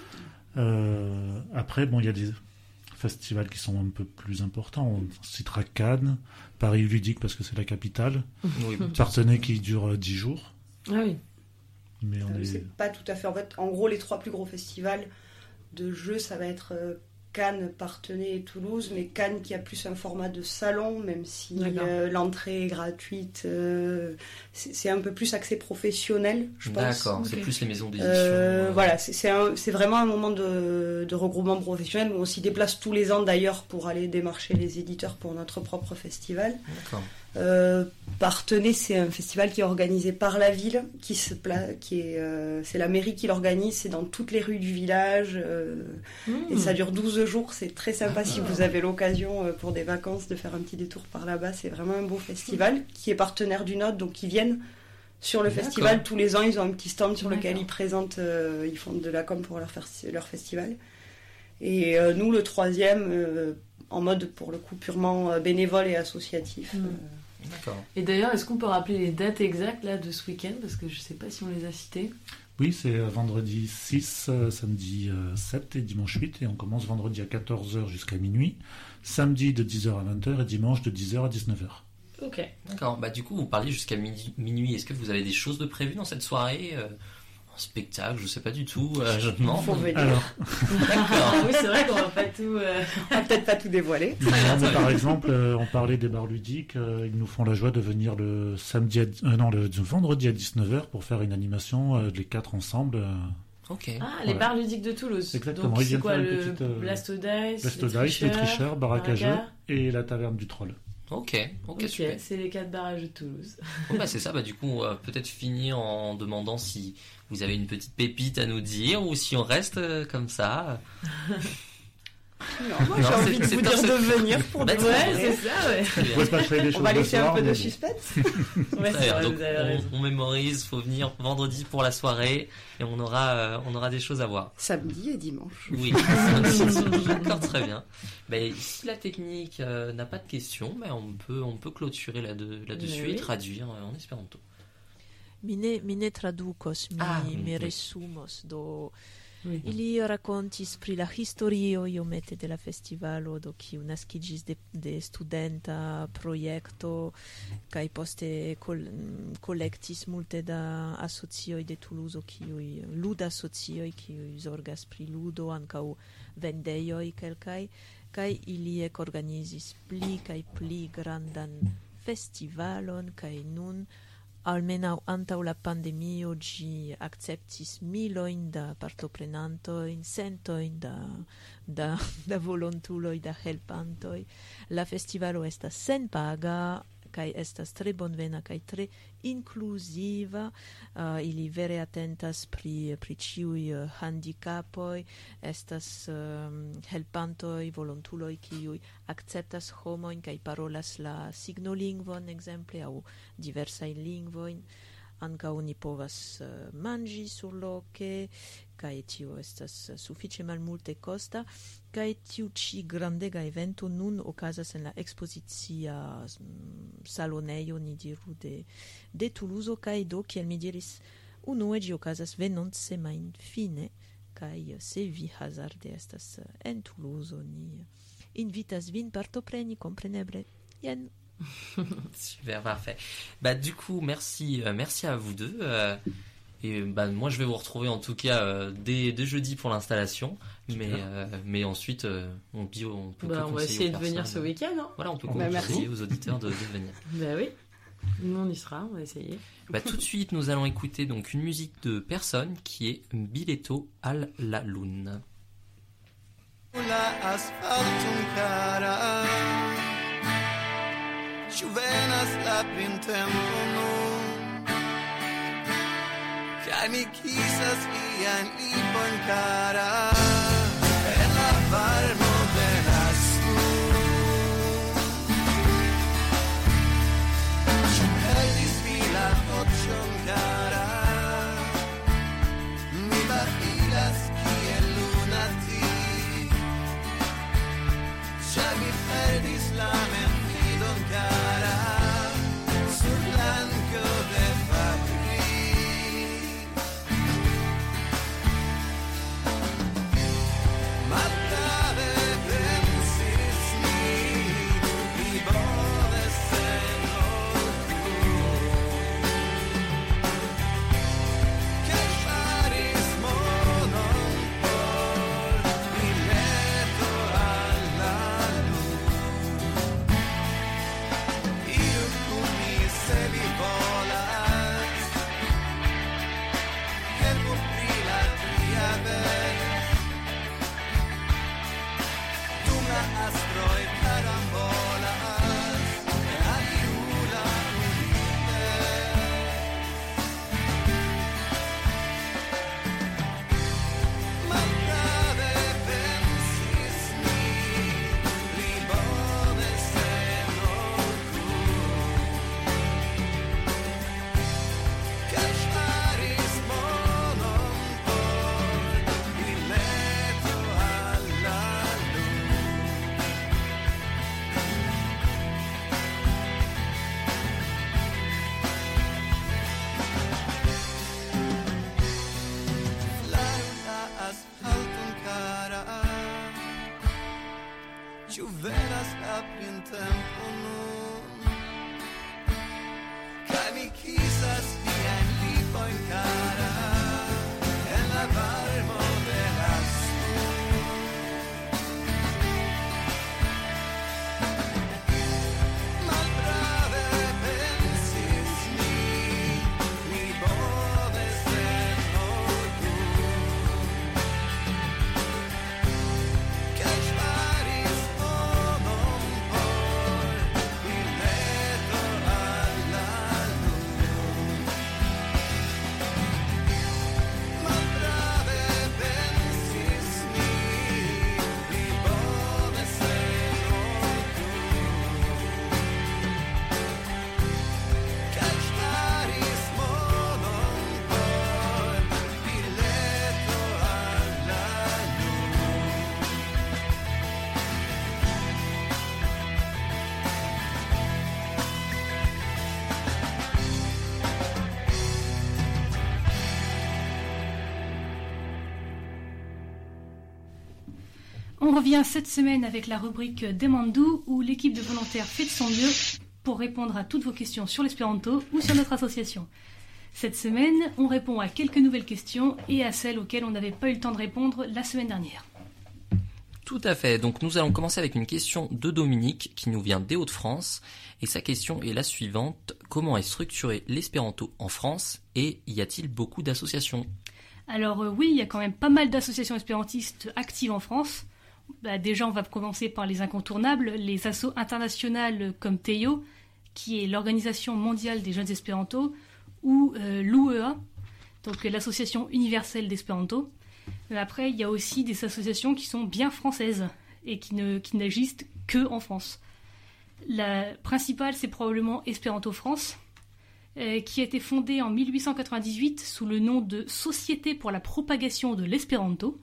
Euh, après, bon, il y a des festivals qui sont un peu plus importants. On citera Cannes, Paris Ludique parce que c'est la capitale, Oui. Partenay qui dure euh, dix jours. Ah oui. Mais on Euh, est... C'est pas tout à fait. En fait, en gros, les trois plus gros festivals de jeux, ça va être euh, Cannes, Partenay et Toulouse. Mais Cannes qui a plus un format de salon, même si D'accord. euh, l'entrée est gratuite. euh, c'est, c'est un peu plus axé professionnel, je pense. D'accord, c'est Ok. plus les maisons d'édition. Euh, euh, Voilà, c'est, c'est, un- c'est vraiment un moment de, de regroupement professionnel où on s'y déplace tous les ans d'ailleurs pour aller démarcher les éditeurs pour notre propre festival. D'accord. Euh, Partenay, c'est un festival qui est organisé par la ville, qui se pla- qui est, euh, c'est la mairie qui l'organise, c'est dans toutes les rues du village, euh, Mmh. et ça dure douze jours, c'est très sympa si vous avez l'occasion euh, pour des vacances de faire un petit détour par là-bas, c'est vraiment un beau festival, qui est partenaire du Nôtre, donc ils viennent sur le D'accord. festival tous les ans, ils ont un petit stand sur lequel D'accord. ils présentent, euh, ils font de la com pour leur, fer- leur festival. Et euh, nous, le troisième, euh, en mode pour le coup purement euh, bénévole et associatif. Mmh. euh, D'accord. Et d'ailleurs, est-ce qu'on peut rappeler les dates exactes là, de ce week-end? Parce que je sais pas si on les a citées. Oui, c'est euh, vendredi six, euh, samedi euh, sept et dimanche huit. Et on commence vendredi à quatorze heures jusqu'à minuit, samedi de dix heures à vingt heures et dimanche de dix heures à dix-neuf heures. Ok. D'accord. Bah, du coup, vous parliez jusqu'à midi- minuit. Est-ce que vous avez des choses de prévues dans cette soirée euh, un spectacle, je sais pas du tout. Euh, je demande. Faut venir. Alors, D'accord. Ah oui, c'est vrai qu'on va pas tout. euh, On va peut-être pas tout dévoiler. non, mais par exemple, euh, on parlait des bars ludiques. euh, ils nous font la joie de venir le samedi, à, euh, non, le vendredi à dix-neuf heures pour faire une animation, euh, les quatre ensemble. euh, Ok. Ah, les Voilà. bars ludiques de Toulouse. Exactement, Donc ils c'est viennent quoi faire une le petite, euh, Blast Dice, Blast les Dice, les tricheurs, Baraque à jeux Baraque. et la taverne du troll. Ok. Ok. Ok, Super. c'est les quatre barrages de Toulouse. Bon, bah, c'est ça. Bah, du coup, on va peut-être finir en demandant si vous avez une petite pépite à nous dire ou si on reste euh, comme ça. Non, moi Non, j'ai envie c'est- de c'est vous un dire de secret. venir pour Bah, découvrir. Ouais, c'est ça, ouais. Très bien. On va se passer des On choses va le laisser un soir, peu de mais bon. suspense. Ouais, Très c'est bien, vrai, donc vous avez on, raison. on mémorise, faut venir vendredi pour la soirée et on aura, euh, on aura des choses à voir. Samedi et dimanche. Oui, d'accord, très bien. Ben, si la technique euh, n'a pas de questions, ben, on, peut, on peut clôturer là-de- là-dessus Oui. et traduire euh, en espéranto. Mine, mine traducos, mi, Ah, mi oui. resumos, do Oui. ili rakontis pri la historio iomete de la festivalo, do kiu naskiĝis de, de studenta projekto, kaj poste kol, kolektis multe da asocioj de Toulouse, kiuj ludasocioj, kiuj zorgas pri ludo, ankaŭ vendejoj kelkaj, kaj ili ekorganizis pli kaj pli grandan festivalon, kaj nun almenaŭ antaŭ la pandemio ĝi akceptis milojn da partoprenantojn, centojn da, da, da volontuloj, da helpantoj. La festivalo estas senpaga kaj estas tre bonvena kaj tre inkluziva. Uh, ili vere atentas pri pri ĉiuj uh, handikapoj, estas um, helpantoj, volontuloj kiuj akceptas homojn kaj parolas la signolingvon ekzemple aŭ diversajn lingvojn. Ankaŭ ni povas uh, manĝi surloke kaj tio estas uh, sufiĉe malmulte kosta. Kaj tiu ĉi grandega evento nun okazas en la ekspozicia mm, salonejo, ni diru, de, de Toulouse, kaj do, kiel mi diris, unue ĝi okazas venontsemajnfine, kaj se vi hazarde estas uh, en Toulouse, ni invitas vin partopreni, kompreneble. Jen. Super, parfait. Bah, du coup, merci, euh, merci à vous deux. Euh, et bah, moi, je vais vous retrouver en tout cas euh, dès, dès jeudi pour l'installation. Mais, euh, mais ensuite, euh, on, bio, on peut bah, que on va essayer de venir ce week-end. Hein. Voilà, on peut bah, conseiller aux auditeurs de, de venir. Bah oui, nous on y sera, on va essayer. Bah, tout de suite, nous allons écouter donc une musique de personne qui est Biletto al la Lune. La asfaltum cara, ci venas la printempo nun, kaj mi kisas vian lipon cara, en la varmo de la sun. Ci perdis vi la voĉon cara, mi babilas kiel lunatik, ĉar mi perdis la memfidon cara, sur blanco de fabrik. Malgrave pensis mi, mi bone sen okur, kaj faris monon por bileto al la lun. Iru kun mi se vi volas, helpu pri la tria vez, dum la astroj karambolas, adiu la universo. Malgrave pensis mi, li bone sen okur, kaj faris monon por bileto al la lun. La asfalton cara, ĉu venas la printempo nun, kaj mi kisas viajn lipojn cara, en la varmo de la sun. Malbrave pensis mi, li bone sen okur, kaj faris monon por bileto al la lun. Malgrave pensis mi, li bone sen okur, kaj faris monon por bileto al la lun. On revient cette semaine avec la rubrique Demandou où l'équipe de volontaires fait de son mieux pour répondre à toutes vos questions sur l'espéranto ou sur notre association. Cette semaine, on répond à quelques nouvelles questions et à celles auxquelles on n'avait pas eu le temps de répondre la semaine dernière. Tout à fait. Donc nous allons commencer avec une question de Dominique qui nous vient des Hauts-de-France. Et sa question est la suivante. Comment est structuré l'espéranto en France et y a-t-il beaucoup d'associations ? Alors euh, oui, il y a quand même pas mal d'associations espérantistes actives en France. Bah, déjà, on va commencer par les incontournables, les assos internationales comme T E I O, qui est l'Organisation mondiale des jeunes espéranto, ou euh, l'U E A, donc l'Association universelle d'espéranto. Mais après, il y a aussi des associations qui sont bien françaises et qui, ne, qui n'agissent que en France. La principale, c'est probablement Espéranto France, euh, qui a été fondée en mille huit cent quatre-vingt-dix-huit sous le nom de Société pour la propagation de l'espéranto.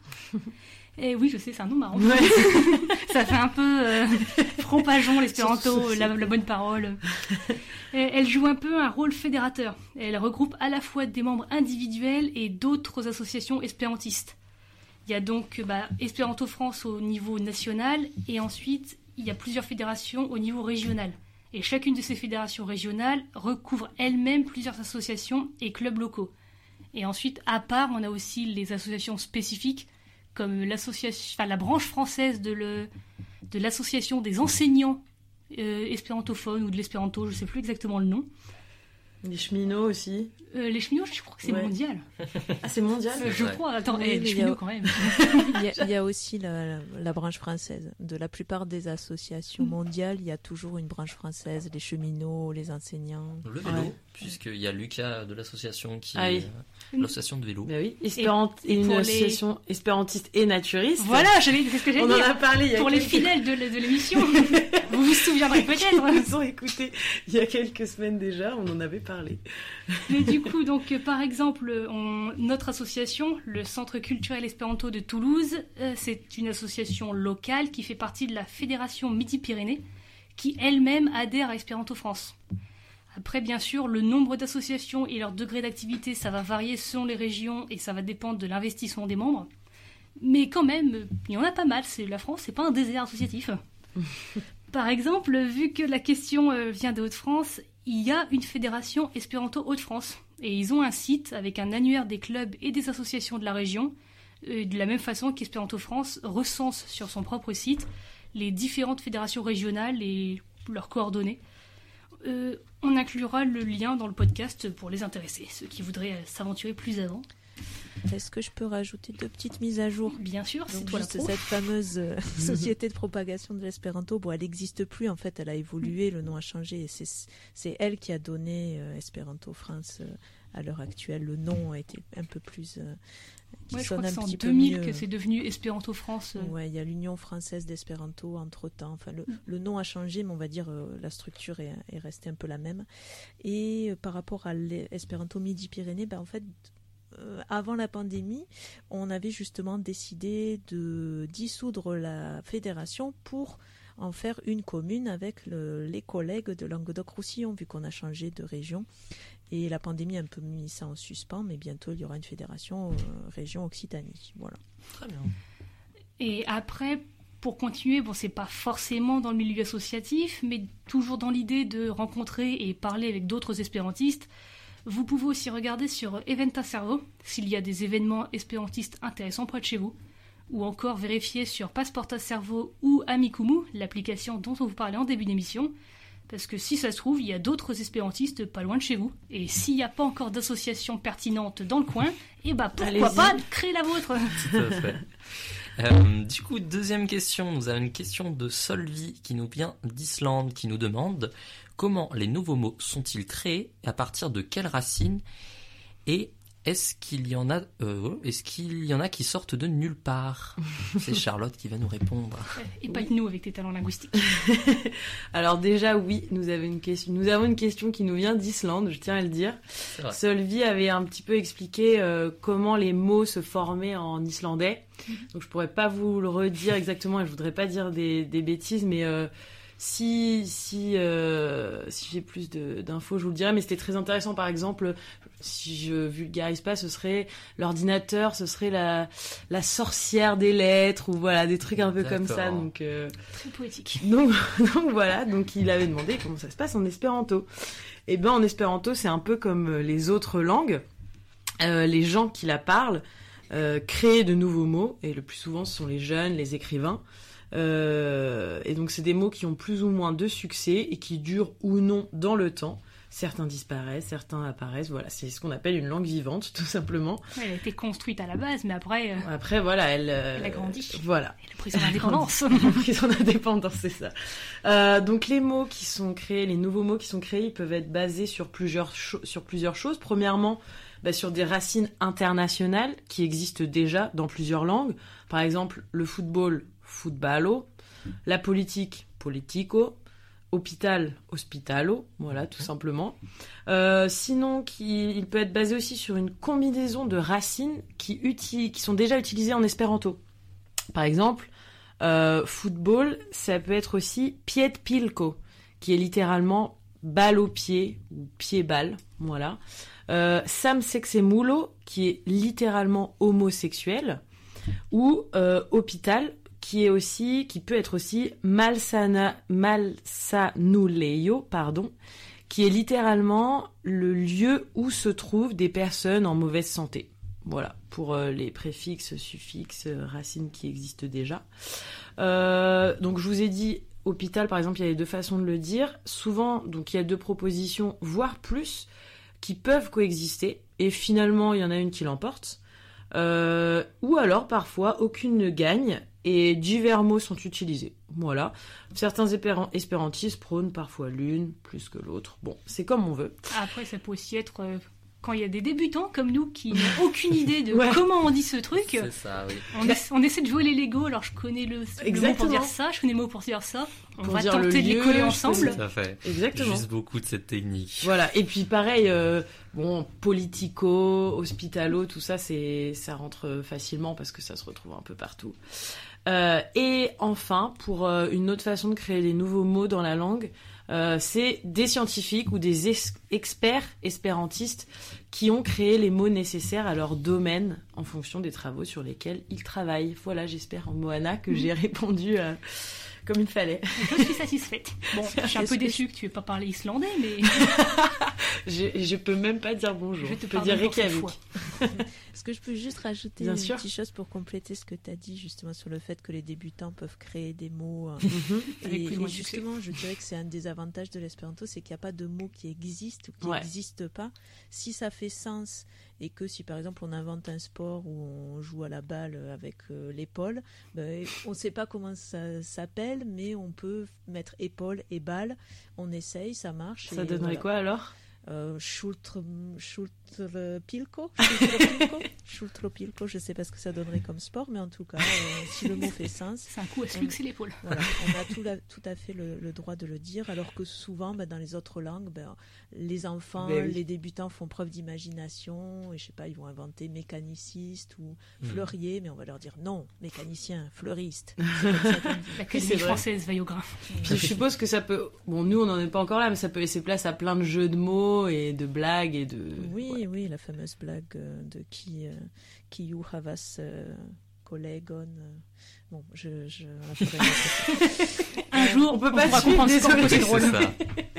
Et oui, je sais, c'est un nom marrant. Ouais. Ça fait un peu euh, Frompageon, l'espéranto, la, la bonne parole. Et elle joue un peu un rôle fédérateur. Elle regroupe à la fois des membres individuels et d'autres associations espérantistes. Il y a donc bah, Espéranto France au niveau national, et ensuite il y a plusieurs fédérations au niveau régional. Et chacune de ces fédérations régionales recouvre elle-même plusieurs associations et clubs locaux. Et ensuite, à part, on a aussi les associations spécifiques, comme l'association, enfin, la branche française de, le, de l'association des enseignants euh, espérantophones, ou de l'espéranto, je ne sais plus exactement le nom. Les cheminots aussi. Euh, les cheminots, je crois que c'est ouais. mondial. Ah, c'est mondial euh, Je ouais. crois. Attends, oui, les cheminots quand même. Il y, a, il y a aussi la, la, la branche française. De la plupart des associations mondiales, il y a toujours une branche française. Les cheminots, les enseignants. Le vélo, ouais. puisqu'il y a Lucas de l'association qui ah, oui. est euh, l'association de vélo. Bah oui, Espérant... et, et une association les... espérantiste et naturiste. Voilà, j'allais, c'est ce que j'allais On dire. On en a parlé il y a Pour quelques... les fidèles de, de l'émission, vous vous souviendrez peut-être. Ils nous ont écoutés il y a quelques semaines déjà, on en avait parlé. Mais du coup, donc, par exemple, on, notre association, le Centre culturel espéranto de Toulouse, euh, c'est une association locale qui fait partie de la Fédération Midi-Pyrénées, qui elle-même adhère à Espéranto France. Après, bien sûr, le nombre d'associations et leur degré d'activité, ça va varier selon les régions et ça va dépendre de l'investissement des membres. Mais quand même, il y en a pas mal. C'est, la France, c'est pas un désert associatif. Par exemple, vu que la question euh, vient de Hauts-de-France, il y a une fédération Espéranto Hauts-de-France. Et ils ont un site avec un annuaire des clubs et des associations de la région, euh, de la même façon qu'Espéranto France recense sur son propre site les différentes fédérations régionales et leurs coordonnées. Euh, on inclura le lien dans le podcast pour les intéressés, ceux qui voudraient s'aventurer plus avant. Est-ce que je peux rajouter deux petites mises à jour ? Bien sûr, c'est Donc, toi juste la pro. Cette fameuse euh, société de propagation de l'espéranto, bon, elle n'existe plus en fait, elle a évolué, le nom a changé, et c'est, c'est elle qui a donné euh, Espéranto France euh, à l'heure actuelle. Le nom a été un peu plus... Euh, qui ouais, je sonne crois que un c'est en petit deux mille peu mieux. Que c'est devenu Espéranto France. Euh... Ouais, il y a l'Union française d'espéranto entre-temps. Enfin, le, mm. le nom a changé, mais on va dire euh, la structure est, est restée un peu la même. Et euh, par rapport à l'Espéranto Midi-Pyrénées, ben, en fait... Euh, avant la pandémie, on avait justement décidé de dissoudre la fédération pour en faire une commune avec le, les collègues de Languedoc-Roussillon, vu qu'on a changé de région. Et la pandémie a un peu mis ça en suspens, mais bientôt il y aura une fédération euh, région Occitanie. Voilà. Très bien. Et après, pour continuer, bon, c'est pas forcément dans le milieu associatif, mais toujours dans l'idée de rencontrer et parler avec d'autres espérantistes. Vous pouvez aussi regarder sur Eventa Cerveau s'il y a des événements espérantistes intéressants près de chez vous, ou encore vérifier sur Passeporta Cerveau ou Amikumu, l'application dont on vous parlait en début d'émission, parce que si ça se trouve, il y a d'autres espérantistes pas loin de chez vous, et s'il n'y a pas encore d'association pertinente dans le coin, et bah pourquoi Allez-y. Pas créer la vôtre. Tout à fait. Euh, du coup, deuxième question, nous avons une question de Solvi qui nous vient d'Islande, qui nous demande comment les nouveaux mots sont-ils créés, à partir de quelles racines, et est-ce qu'il y en a, euh, est-ce qu'il y en a qui sortent de nulle part ? C'est Charlotte qui va nous répondre. Épate-nous avec tes talents linguistiques. Alors déjà, oui, nous avons une question. Nous avons une question qui nous vient d'Islande, je tiens à le dire. Solvi avait un petit peu expliqué euh, comment les mots se formaient en islandais. Mm-hmm. Donc je pourrais pas vous le redire exactement, et je voudrais pas dire des, des bêtises, mais euh, si si euh, si j'ai plus de, d'infos, je vous le dirai. Mais c'était très intéressant. Par exemple, si je vulgarise pas, ce serait l'ordinateur, ce serait la la sorcière des lettres, ou voilà, des trucs un peu D'accord. comme ça. Donc euh, très poétique. Donc donc voilà. Donc il avait demandé comment ça se passe en espéranto. Et ben en espéranto, c'est un peu comme les autres langues. Euh, les gens qui la parlent euh, créent de nouveaux mots, et le plus souvent, ce sont les jeunes, les écrivains. Euh, et donc c'est des mots qui ont plus ou moins de succès et qui durent ou non dans le temps. Certains disparaissent, certains apparaissent. Voilà, c'est ce qu'on appelle une langue vivante, tout simplement. Ouais, elle a été construite à la base, mais après... Euh, après, voilà, elle... Euh, elle a grandi. Voilà. Elle a pris son indépendance. Elle a pris son indépendance, c'est ça. Euh, donc les mots qui sont créés, les nouveaux mots qui sont créés, ils peuvent être basés sur plusieurs, cho- sur plusieurs choses. Premièrement, bah, sur des racines internationales qui existent déjà dans plusieurs langues. Par exemple, le football, footballo, la politique, politico, hôpital, hospitalo, voilà, tout simplement. Euh, sinon, qui, il peut être basé aussi sur une combinaison de racines qui, uti- qui sont déjà utilisées en espéranto. Par exemple, euh, football, ça peut être aussi pied pilko, qui est littéralement balle au pied, ou pied-balle, voilà. Euh, samsexemulo, qui est littéralement homosexuel, ou euh, hôpital, qui est aussi, qui peut être aussi malsana, malsanuleio, pardon, qui est littéralement le lieu où se trouvent des personnes en mauvaise santé. Voilà, pour euh, les préfixes, suffixes, euh, racines qui existent déjà. Euh, donc je vous ai dit, hôpital, par exemple, il y a les deux façons de le dire. Souvent, donc il y a deux propositions, voire plus, qui peuvent coexister, et finalement, il y en a une qui l'emporte. Euh, ou alors, parfois, aucune ne gagne, et divers mots sont utilisés. Voilà. Certains espéran- espérantistes prônent parfois l'une plus que l'autre. Bon, c'est comme on veut. Après, ça peut aussi être euh, quand il y a des débutants comme nous qui n'ont aucune idée de Ouais. comment on dit ce truc. C'est ça, oui. On, essa- on essaie de jouer les Lego, alors je connais le, le mot pour Exactement. dire ça, je connais le mot pour dire ça. On Pour va dire le tenter de les lieu, coller je ensemble. Tout à fait. Exactement. Juste beaucoup de cette technique. Voilà. Et puis pareil, euh, bon, politico, hospitalo, tout ça, c'est, ça rentre facilement parce que ça se retrouve un peu partout. Euh, et enfin, pour euh, une autre façon de créer des nouveaux mots dans la langue, euh, c'est des scientifiques ou des ex- experts espérantistes qui ont créé les mots nécessaires à leur domaine en fonction des travaux sur lesquels ils travaillent. Voilà, j'espère en Moana que j'ai répondu euh, comme il fallait. Je suis satisfaite. Bon, je suis un peu déçue que tu aies pas parlé islandais, mais je, je peux même pas dire bonjour. je te peux dire pardonne pour cette Reykjavik. Est-ce fois. que je peux juste rajouter Bien une sûr. petite chose pour compléter ce que tu as dit justement sur le fait que les débutants peuvent créer des mots euh, Mhm. Avec et, plus ou moins et de succès. justement je dirais que c'est un des avantages de l'espéranto, c'est qu'il n'y a pas de mots qui existent ou qui Ouais. n'existent pas. Si ça fait sens et que si par exemple on invente un sport où on joue à la balle avec euh, l'épaule, ben, on ne sait pas comment ça s'appelle, mais on peut mettre épaule et balle, on essaye, ça marche. Ça et donnerait voilà. quoi alors? Euh, Schultr, Schultrpilko, Schultrpilko, Schultrpilko, je sais pas ce que ça donnerait comme sport, mais en tout cas, euh, si le mot fait sens, C'est un coup à se luxer l'épaule. voilà, on a tout, la- tout à fait le, le droit de le dire, alors que souvent, ben, dans les autres langues, ben, les enfants, Ben oui. les débutants font preuve d'imagination, et je sais pas, ils vont inventer mécaniciste ou Mhm. fleurier, mais on va leur dire non, mécanicien, fleuriste. C'est comme ça qu'on dit. L'Académie c'est vrai. française veille au grain. Puis je suppose que ça peut... Bon, nous, on n'en est pas encore là, mais ça peut laisser place à plein de jeux de mots et de blagues et de... Oui, ouais. oui, la fameuse blague euh, de qui, euh, qui you havas euh, collegon. euh, Bon, je, je la ferai une autre fois. Un jour, on peut on pas pourra suivre, comprendre ce désolé. qu'on Oui, c'est drôle. c'est ça.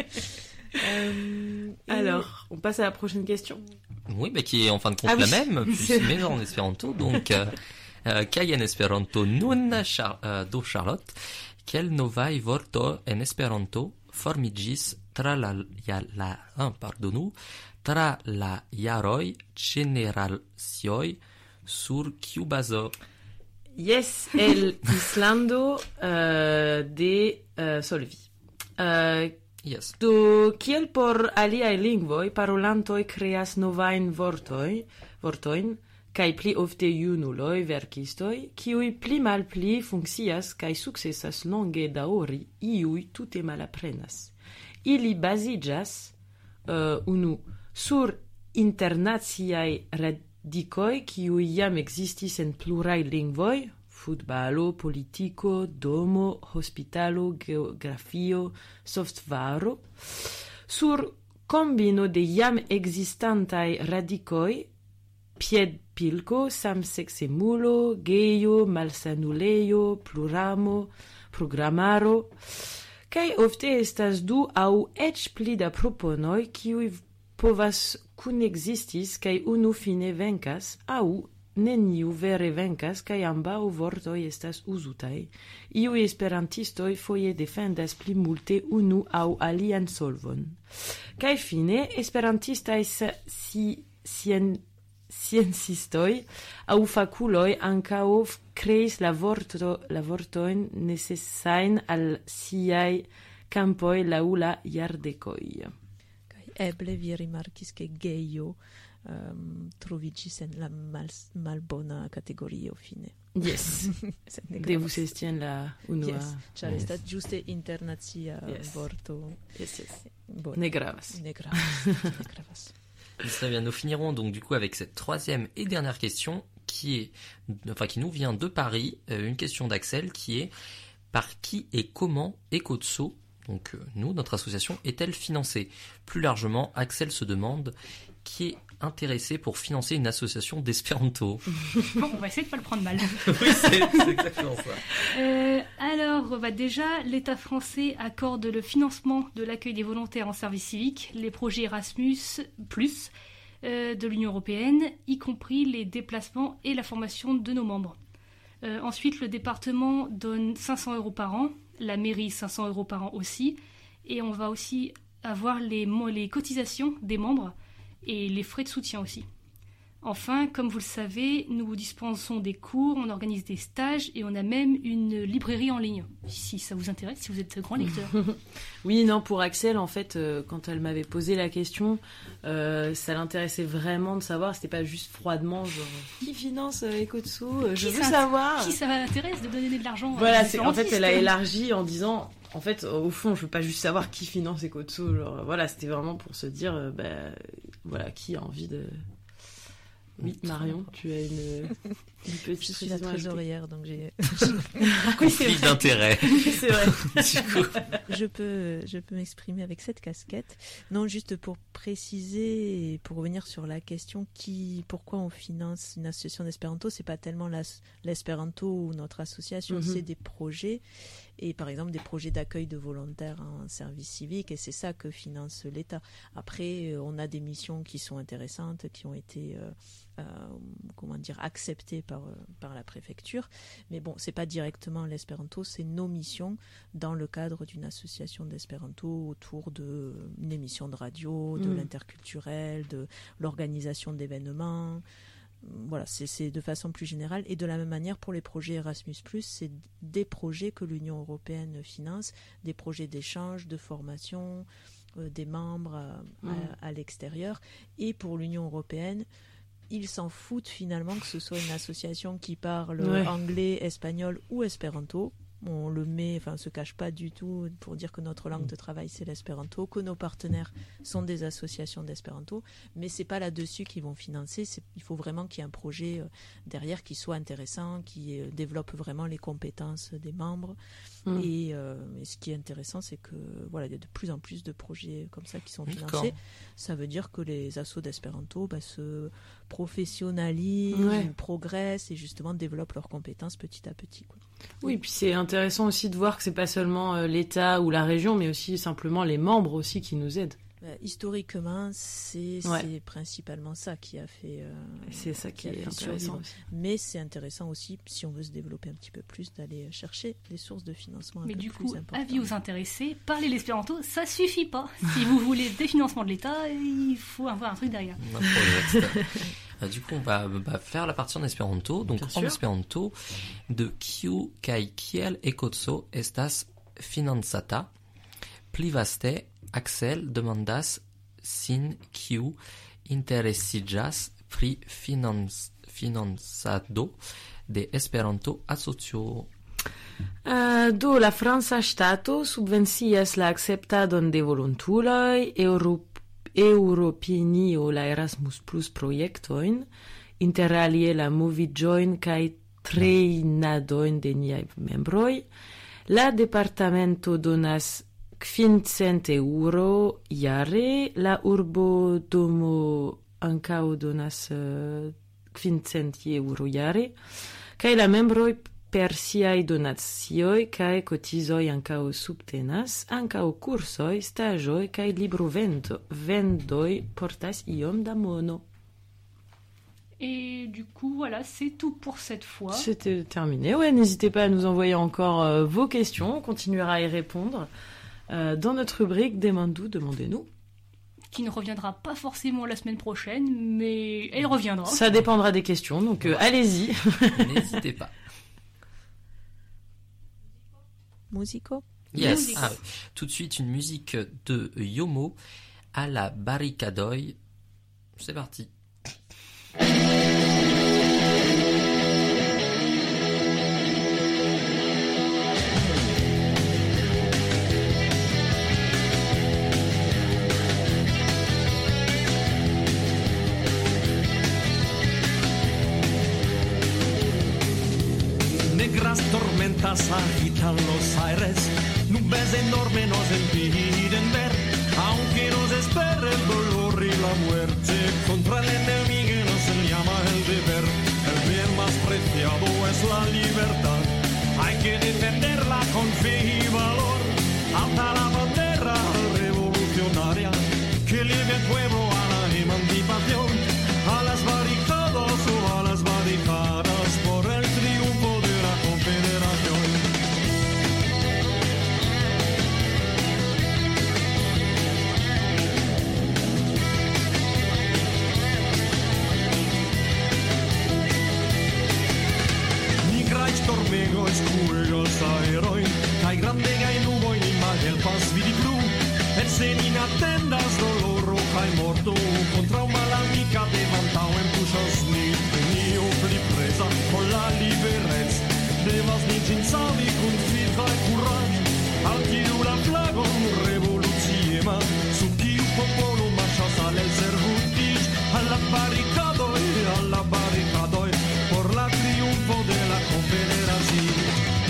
Euh, et- Alors, on passe à la prochaine question. Oui, mais qui est en fin de compte Ah oui. la même, plus- C'est- mais en espéranto. Donc, euh, euh, kai en esperanto nun Char- euh, do Charlotte, quel novaj vorto en esperanto formigis tra la, ja, la hein, pardonu, tra la jaroj generacioj sur kiu bazo. Yes, el Islando uh, de uh, Solvi. Uh, Yes. do kiel por aliaj lingvoj parolantoj kreas novajn vortoj, vortojn, kaj pli ofte junuloj, verkistoj, kiuj pli malpli funkcias kaj sukcesas longe daŭri, iuj tute malaprenas. Ili baziĝas uh, unu sur internaciaj radikoj, kiuj jam ekzistis en pluraj lingvoj, futbalo, politico, domo, hospitalo, geografio, softvaro, sur kombino de jam ekzistantaj radikoj, piedpilko, samseksemulo, gejo, malsanulejo, pluramo, programaro, kaj ofte estas du aŭ eĉ pli da proponoj, kiuj povas kunekzistis kaj unu fine venkas aŭ neniu vere vencas kaj ambaŭ vortoj estas uzutaj. Iuj esperantistoj foje defendas pli multe unu aŭ alian solvon. Kaj fine, esperantistaj si sien sciencistoj aŭ fakuloj ankaŭ kreis la vorto la vortojn necesajn al siaj campoj laŭ la jardekoj. Kaj eble vi rimarkis ke gejo um, troviĝis en la mal, malbona kategorio fine. Yes. Devus esti en la unua. Yes, ĉar Yes. estas ĝuste internacia Yes. vorto. Yes, yes. Bon. Ne gravas. Ne gravas. ne gravas. Très bien, nous finirons donc du coup avec cette troisième et dernière question qui est, enfin qui nous vient de Paris, euh, une question d'Axel qui est par qui et comment Ekotso, donc euh, nous, notre association, est-elle financée? Plus largement, Axel se demande qui est intéressé pour financer une association d'espéranto. Bon, on va essayer de pas le prendre mal. Oui, c'est c'est exactement ça. Euh, alors, bah déjà, l'État français accorde le financement de l'accueil des volontaires en service civique, les projets Erasmus plus euh, de l'Union européenne, y compris les déplacements et la formation de nos membres. Euh, ensuite, le département donne cinq cents euros par an, la mairie cinq cents euros par an aussi, et on va aussi avoir les, mo- les cotisations des membres et les frais de soutien aussi. Enfin, comme vous le savez, nous dispensons des cours, on organise des stages et on a même une librairie en ligne. Si ça vous intéresse, si vous êtes grand lecteur. Oui, non, pour Axel, en fait, euh, quand elle m'avait posé la question, euh, ça l'intéressait vraiment de savoir, c'était pas juste froidement, genre, qui finance euh, Ekotsu euh, Je Qui veux ça- savoir. Qui ça intéresse de donner de l'argent à Voilà, des c'est, en fait, elle a espérantistes. élargi en disant, en fait, au fond, je veux pas juste savoir qui finance Ekotsu, genre, voilà, c'était vraiment pour se dire, euh, bah, voilà, qui a envie de... Oui, Marion, tu as une, une petite Je suis la précision à ajouter. trésorière, donc j'ai. Oui, c'est Conflit vrai. d'intérêt. C'est vrai. Du coup. je peux, je peux m'exprimer avec cette casquette. Non, juste pour préciser et pour revenir sur la question qui, pourquoi on finance une association d'espéranto, c'est pas tellement l'as- l'espéranto ou notre association, Mhm. c'est des projets et par exemple des projets d'accueil de volontaires en service civique et c'est ça que finance l'État. Après, euh, on a des missions qui sont intéressantes, qui ont été euh, euh, comment dire acceptées par euh, par la préfecture, mais bon, c'est pas directement l'espéranto, c'est nos missions dans le cadre d'une association d'espéranto autour de une émission de radio, de Mm. l'interculturel, de l'organisation d'événements. Voilà, c'est c'est de façon plus générale. Et de la même manière, pour les projets Erasmus plus, c'est des projets que l'Union européenne finance, des projets d'échange, de formation, euh, des membres à, Mm. à- à l'extérieur. Et pour l'Union européenne, ils s'en foutent finalement que ce soit une association qui parle Ouais. anglais, espagnol ou espéranto. On le met, enfin, on se cache pas du tout pour dire que notre langue de travail c'est l'espéranto, que nos partenaires sont des associations d'espéranto, mais c'est pas là-dessus qu'ils vont financer. C'est, il faut vraiment qu'il y ait un projet euh, derrière qui soit intéressant, qui euh, développe vraiment les compétences des membres. Mm. Et, euh, et ce qui est intéressant, c'est que voilà, il y a de plus en plus de projets comme ça qui sont D'accord. financés. Ça veut dire que les assos d'espéranto bah, se professionnalisent, Ouais. progressent et justement développent leurs compétences petit à petit, quoi. Oui, puis c'est intéressant aussi de voir que c'est pas seulement euh, l'État ou la région, mais aussi simplement les membres aussi qui nous aident. Euh, historiquement, c'est Ouais. c'est principalement ça qui a fait. euh, C'est ça qui a est fait intéressant survivre. aussi. Mais c'est intéressant aussi, si on veut se développer un petit peu plus, d'aller chercher des sources de financement un Mais peu du plus coup, importantes. avis aux intéressés, parler l'espéranto, ça suffit pas. Si vous voulez des financements de l'État, il faut avoir un truc derrière. Un projet, tout à fait. Euh, Du coup, on va, va faire la partie en espéranto. Donc, Bien en sûr. espéranto, de kiu kaj kiel Ekotso estas financata. Pli vaste, Axel demandas sin kiu interesiĝas pri financ- financado de Esperanto asocio. Uh, do la franca ŝtato subvencias la akceptadon de volontuloj, Eŭro- Eŭropinio la Erasmus plus projektojn, interalie la moviĝojn kaj trejnadojn de niaj membroj. La departamento donas kvincent eŭro jare, la urbodomo ankaŭ donas uh, kvincent eŭro jare, kaj la membroj per siaj donacioj kaj kotizoj ankaŭ subtenas, ankaŭ kursoj, staĝoj kaj librovendo vendoj portas iom da mono. Et du coup, voilà, c'est tout pour cette fois. C'était terminé. Ouais, n'hésitez pas à nous envoyer encore euh, vos questions. On continuera à y répondre euh, dans notre rubrique Demandou, demandez-nous. Qui ne reviendra pas forcément la semaine prochaine, mais elle reviendra. Ça dépendra des questions, donc euh, allez-y. N'hésitez pas. Musico. Yes. Musico. Ah, tout de suite, une musique de Yomo à la Barricadoy. C'est parti. Negras tormentas agitan los aires, nubes enormes nos impiden ver, aunque nos espere el dolor y la muerte, contra el enemigo nos llama el deber, el bien más preciado es la libertad, hay que defenderla con fe y valor, alta la bandera revolucionaria, que lleve al pueblo a la emancipación, a las barricadas o a las barricadas, por el triunfo de la confederación. Nigraj tormego escuegos aeroi, kaj grande kaj nuboj nima helpas vidi plu, et se ni n'atendas doloro kaj morto, kontraŭ malamika devantau en puŝas ni, nenio pli preza por la liberec, devas ni ĝin savi kun fil kaj kuraĝ, al kiu la flagon revoluciema, sub kiu popolo marŝas al elservutiĝ, al la barrikadoj, al la barrikadoj, por la triumfo de la confederacio.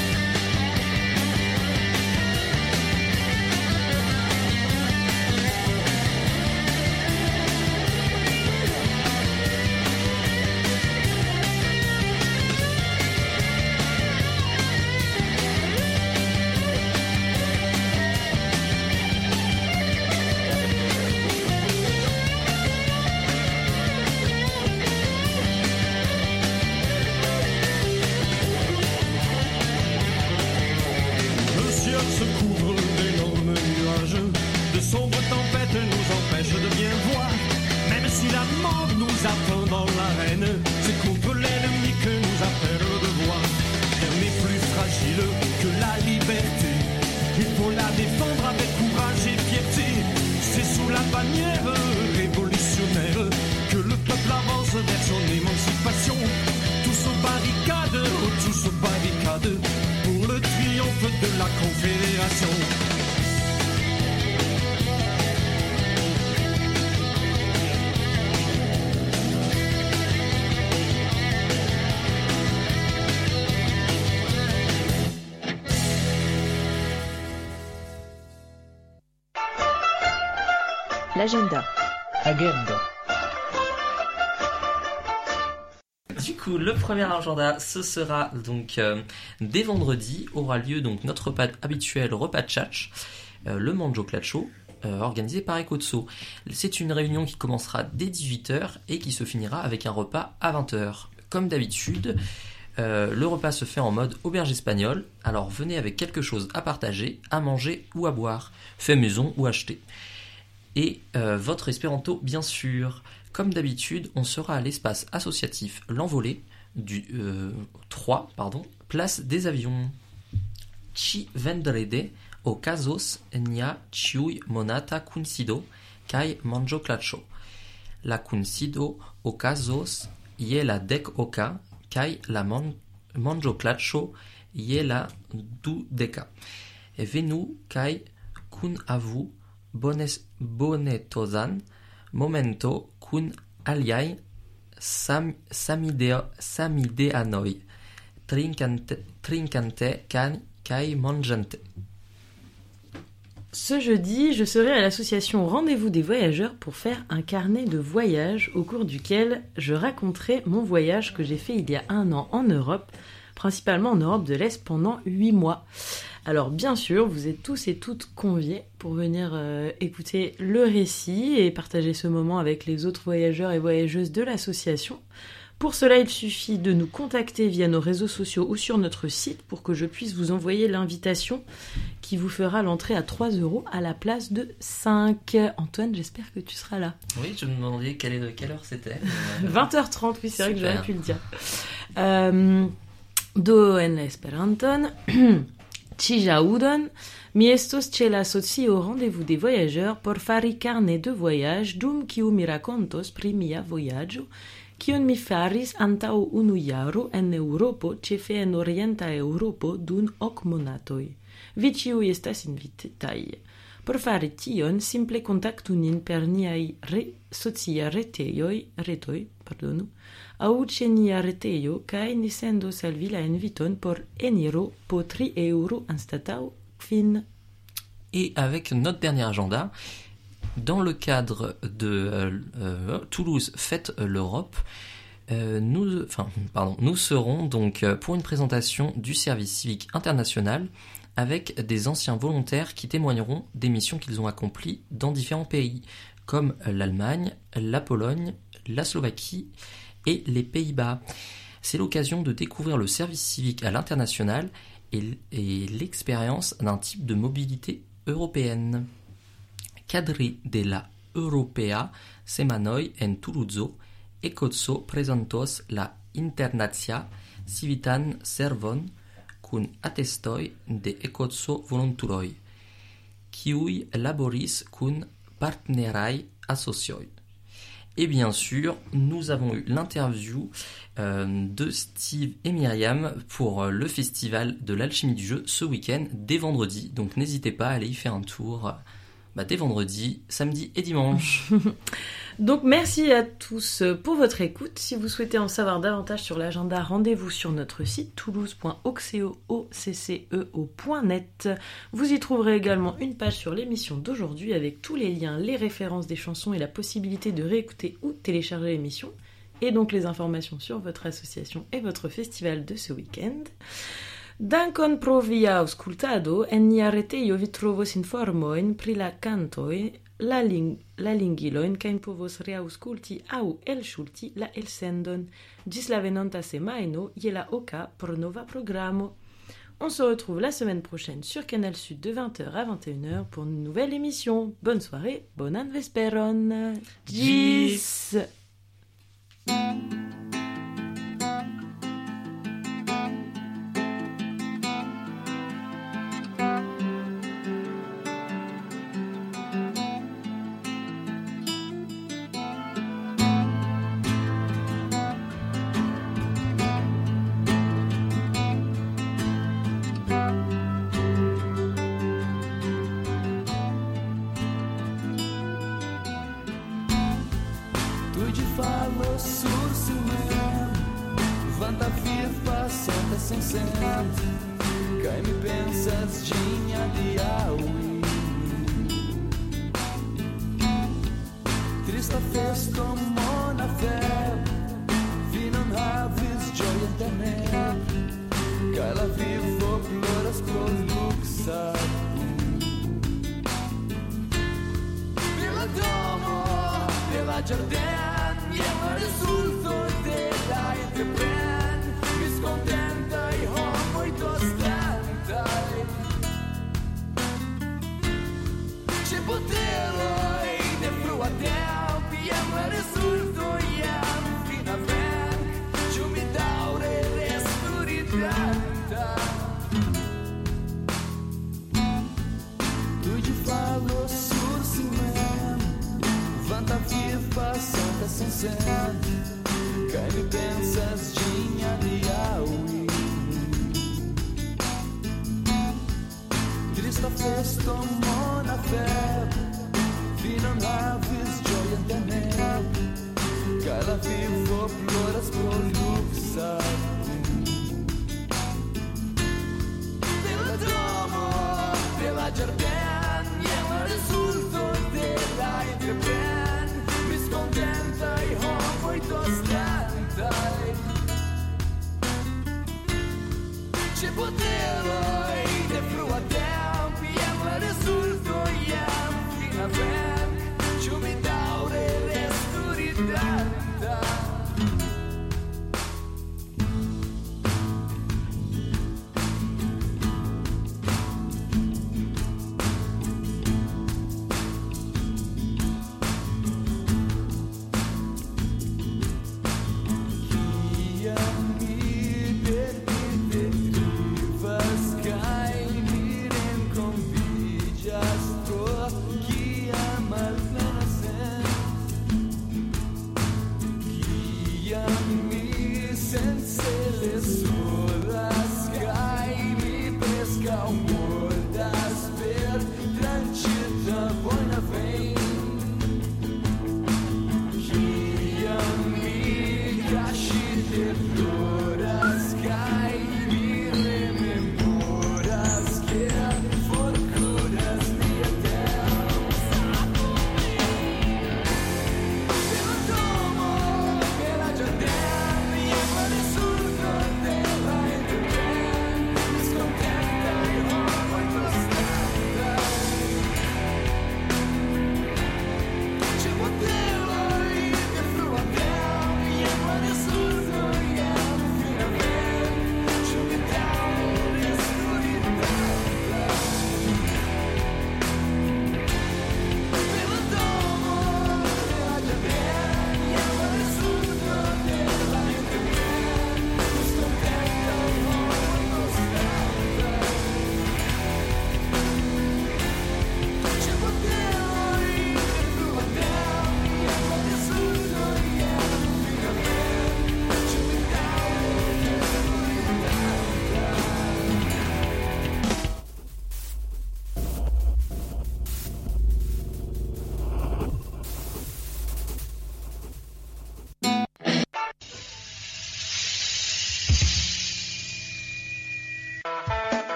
Le ciel se couvre d'énormes nuages, de sombres tempêtes nous empêchent de bien voir. Même si la mort nous attend dans l'arène, c'est contre l'ennemi que nous appelle le devoir. Elle n'est plus fragile que la liberté, il faut la défendre avec courage et fierté. C'est sous la bannière révolutionnaire que le peuple avance vers son émancipation. Tous aux barricades, oh, tous aux barricades, pour le triomphe de la confédération. L'agenda. Agenda. Du coup, le premier agenda, ce sera donc euh, dès vendredi, aura lieu donc notre repas habituel, repas de tchatch, euh, le Manjo Clacho, euh, organisé par Ekotso. C'est une réunion qui commencera dès dix-huit heures et qui se finira avec un repas à vingt heures. Comme d'habitude, euh, le repas se fait en mode auberge espagnole, alors venez avec quelque chose à partager, à manger ou à boire, fait maison ou acheté. Et euh, votre espéranto, bien sûr. Comme d'habitude, on sera à l'espace associatif L'Envolée, du euh, trois, pardon, place des avions. Ci vendrede okazos nia ciuj monata kunsido kaj manĝo klaĉo. La kunsido okazos je la dek oka kaj la man- manĝo klaĉo je la dudeka. Venu kaj kunhavu bones bonetozan momento kun aliaj sam, samideo, samideanoj, trinkante, trinkante kaj, kaj manĝante. Ce jeudi, je serai à l'association Rendez-vous des voyageurs pour faire un carnet de voyage au cours duquel je raconterai mon voyage que j'ai fait il y a un an en Europe, principalement en Europe de l'Est pendant huit mois. Alors bien sûr, vous êtes tous et toutes conviés pour venir euh, écouter le récit et partager ce moment avec les autres voyageurs et voyageuses de l'association. Pour cela, il suffit de nous contacter via nos réseaux sociaux ou sur notre site pour que je puisse vous envoyer l'invitation qui vous fera l'entrée à trois euros à la place de cinq. Antoine, j'espère que tu seras là. Oui, je me demandais quelle, quelle heure c'était. vingt heures trente, oui, c'est Super. vrai que j'aurais pu le dire. Euh, do en la Esperanton, Cija udon, mi estos ĉe la asocio Rendez-vous des voyageurs por fari carnet de voyage dum kiu mi rakontos pri mia vojaĝo, kion mi faris antaŭ unu jaro en Eŭropo, ĉefe en orienta Eŭropo dum ok monatoj. Vi ĉiuj estas invititaj. Por fari tion, simple kontaktu nin per niaj re socia retejoj, retoj, pardonu, aŭ ĉe nia retejo, kaj ni sendos al vi la inviton por eniro po tri eŭro anstataŭ kvin. Et avec notre dernier agenda, dans le cadre de euh, Toulouse Fête l'Europe, euh, nous, enfin, pardon, nous serons donc pour une présentation du service civique international avec des anciens volontaires qui témoigneront des missions qu'ils ont accomplies dans différents pays, comme l'Allemagne, la Pologne, la Slovaquie et les Pays-Bas. C'est l'occasion de découvrir le service civique à l'international et, et l'expérience d'un type de mobilité européenne. Cadri de la Europea semanoj en Toulouzo, Ecotso prezentos la internacia civitan servon kun atestoj de Ecotso volontuloj, kiuj laboris kun partneraj asocioj. Et bien sûr, nous avons eu l'interview euh, de Steve et Myriam pour euh, le festival de l'alchimie du jeu ce week-end, dès vendredi. Donc n'hésitez pas à aller y faire un tour. Bah, dès vendredi, samedi et dimanche. Donc merci à tous pour votre écoute. Si vous souhaitez en savoir davantage sur l'agenda, rendez-vous sur notre site toulouse point occeo point net. Vous y trouverez également une page sur l'émission d'aujourd'hui avec tous les liens, les références des chansons et la possibilité de réécouter ou télécharger l'émission, et donc les informations sur votre association et votre festival de ce week-end. Dankon pro via aŭskultado, en nia retejo vi trovos informojn pri la kantoj, la, ling- la lingilojn, kaj ni povos reaŭskulti aŭ elŝulti la elsendon. Ĝis la venonta semajno je la oka por nova programo. On se retrouve la semaine prochaine sur Canal Sud de vingt heures à vingt et une heures pour une nouvelle émission. Bonne soirée, bonan vesperon. Ĝis. Tu de falo sur ciment, vanta viva santa sem cent, cai me pensas ginha de aui. Trista festa mona fé, vi non havis gioia da me, cai la vivo ploras pro luxa. Pela domo, pela giardina, io risulto della entrepren, mi scontenta e ho molto stenta. C'è potere de frua tempo, io risulto iam fino a ven, ci mi daure resturitata. Tu de falo sur ciment, vanta viva santa sem cent, cai me pensas ginha de aui. Trista festa mona fé, vi non havis gioia da me, cai la vivo ploras pro luxa. Pela domo, pela giardina, io risulto della entrepren, mi scontenta e ho molto stenta. C'è potere de frua tempo, io risulto iam fino a ven, ci mi daure resturitata. She and me, cash it,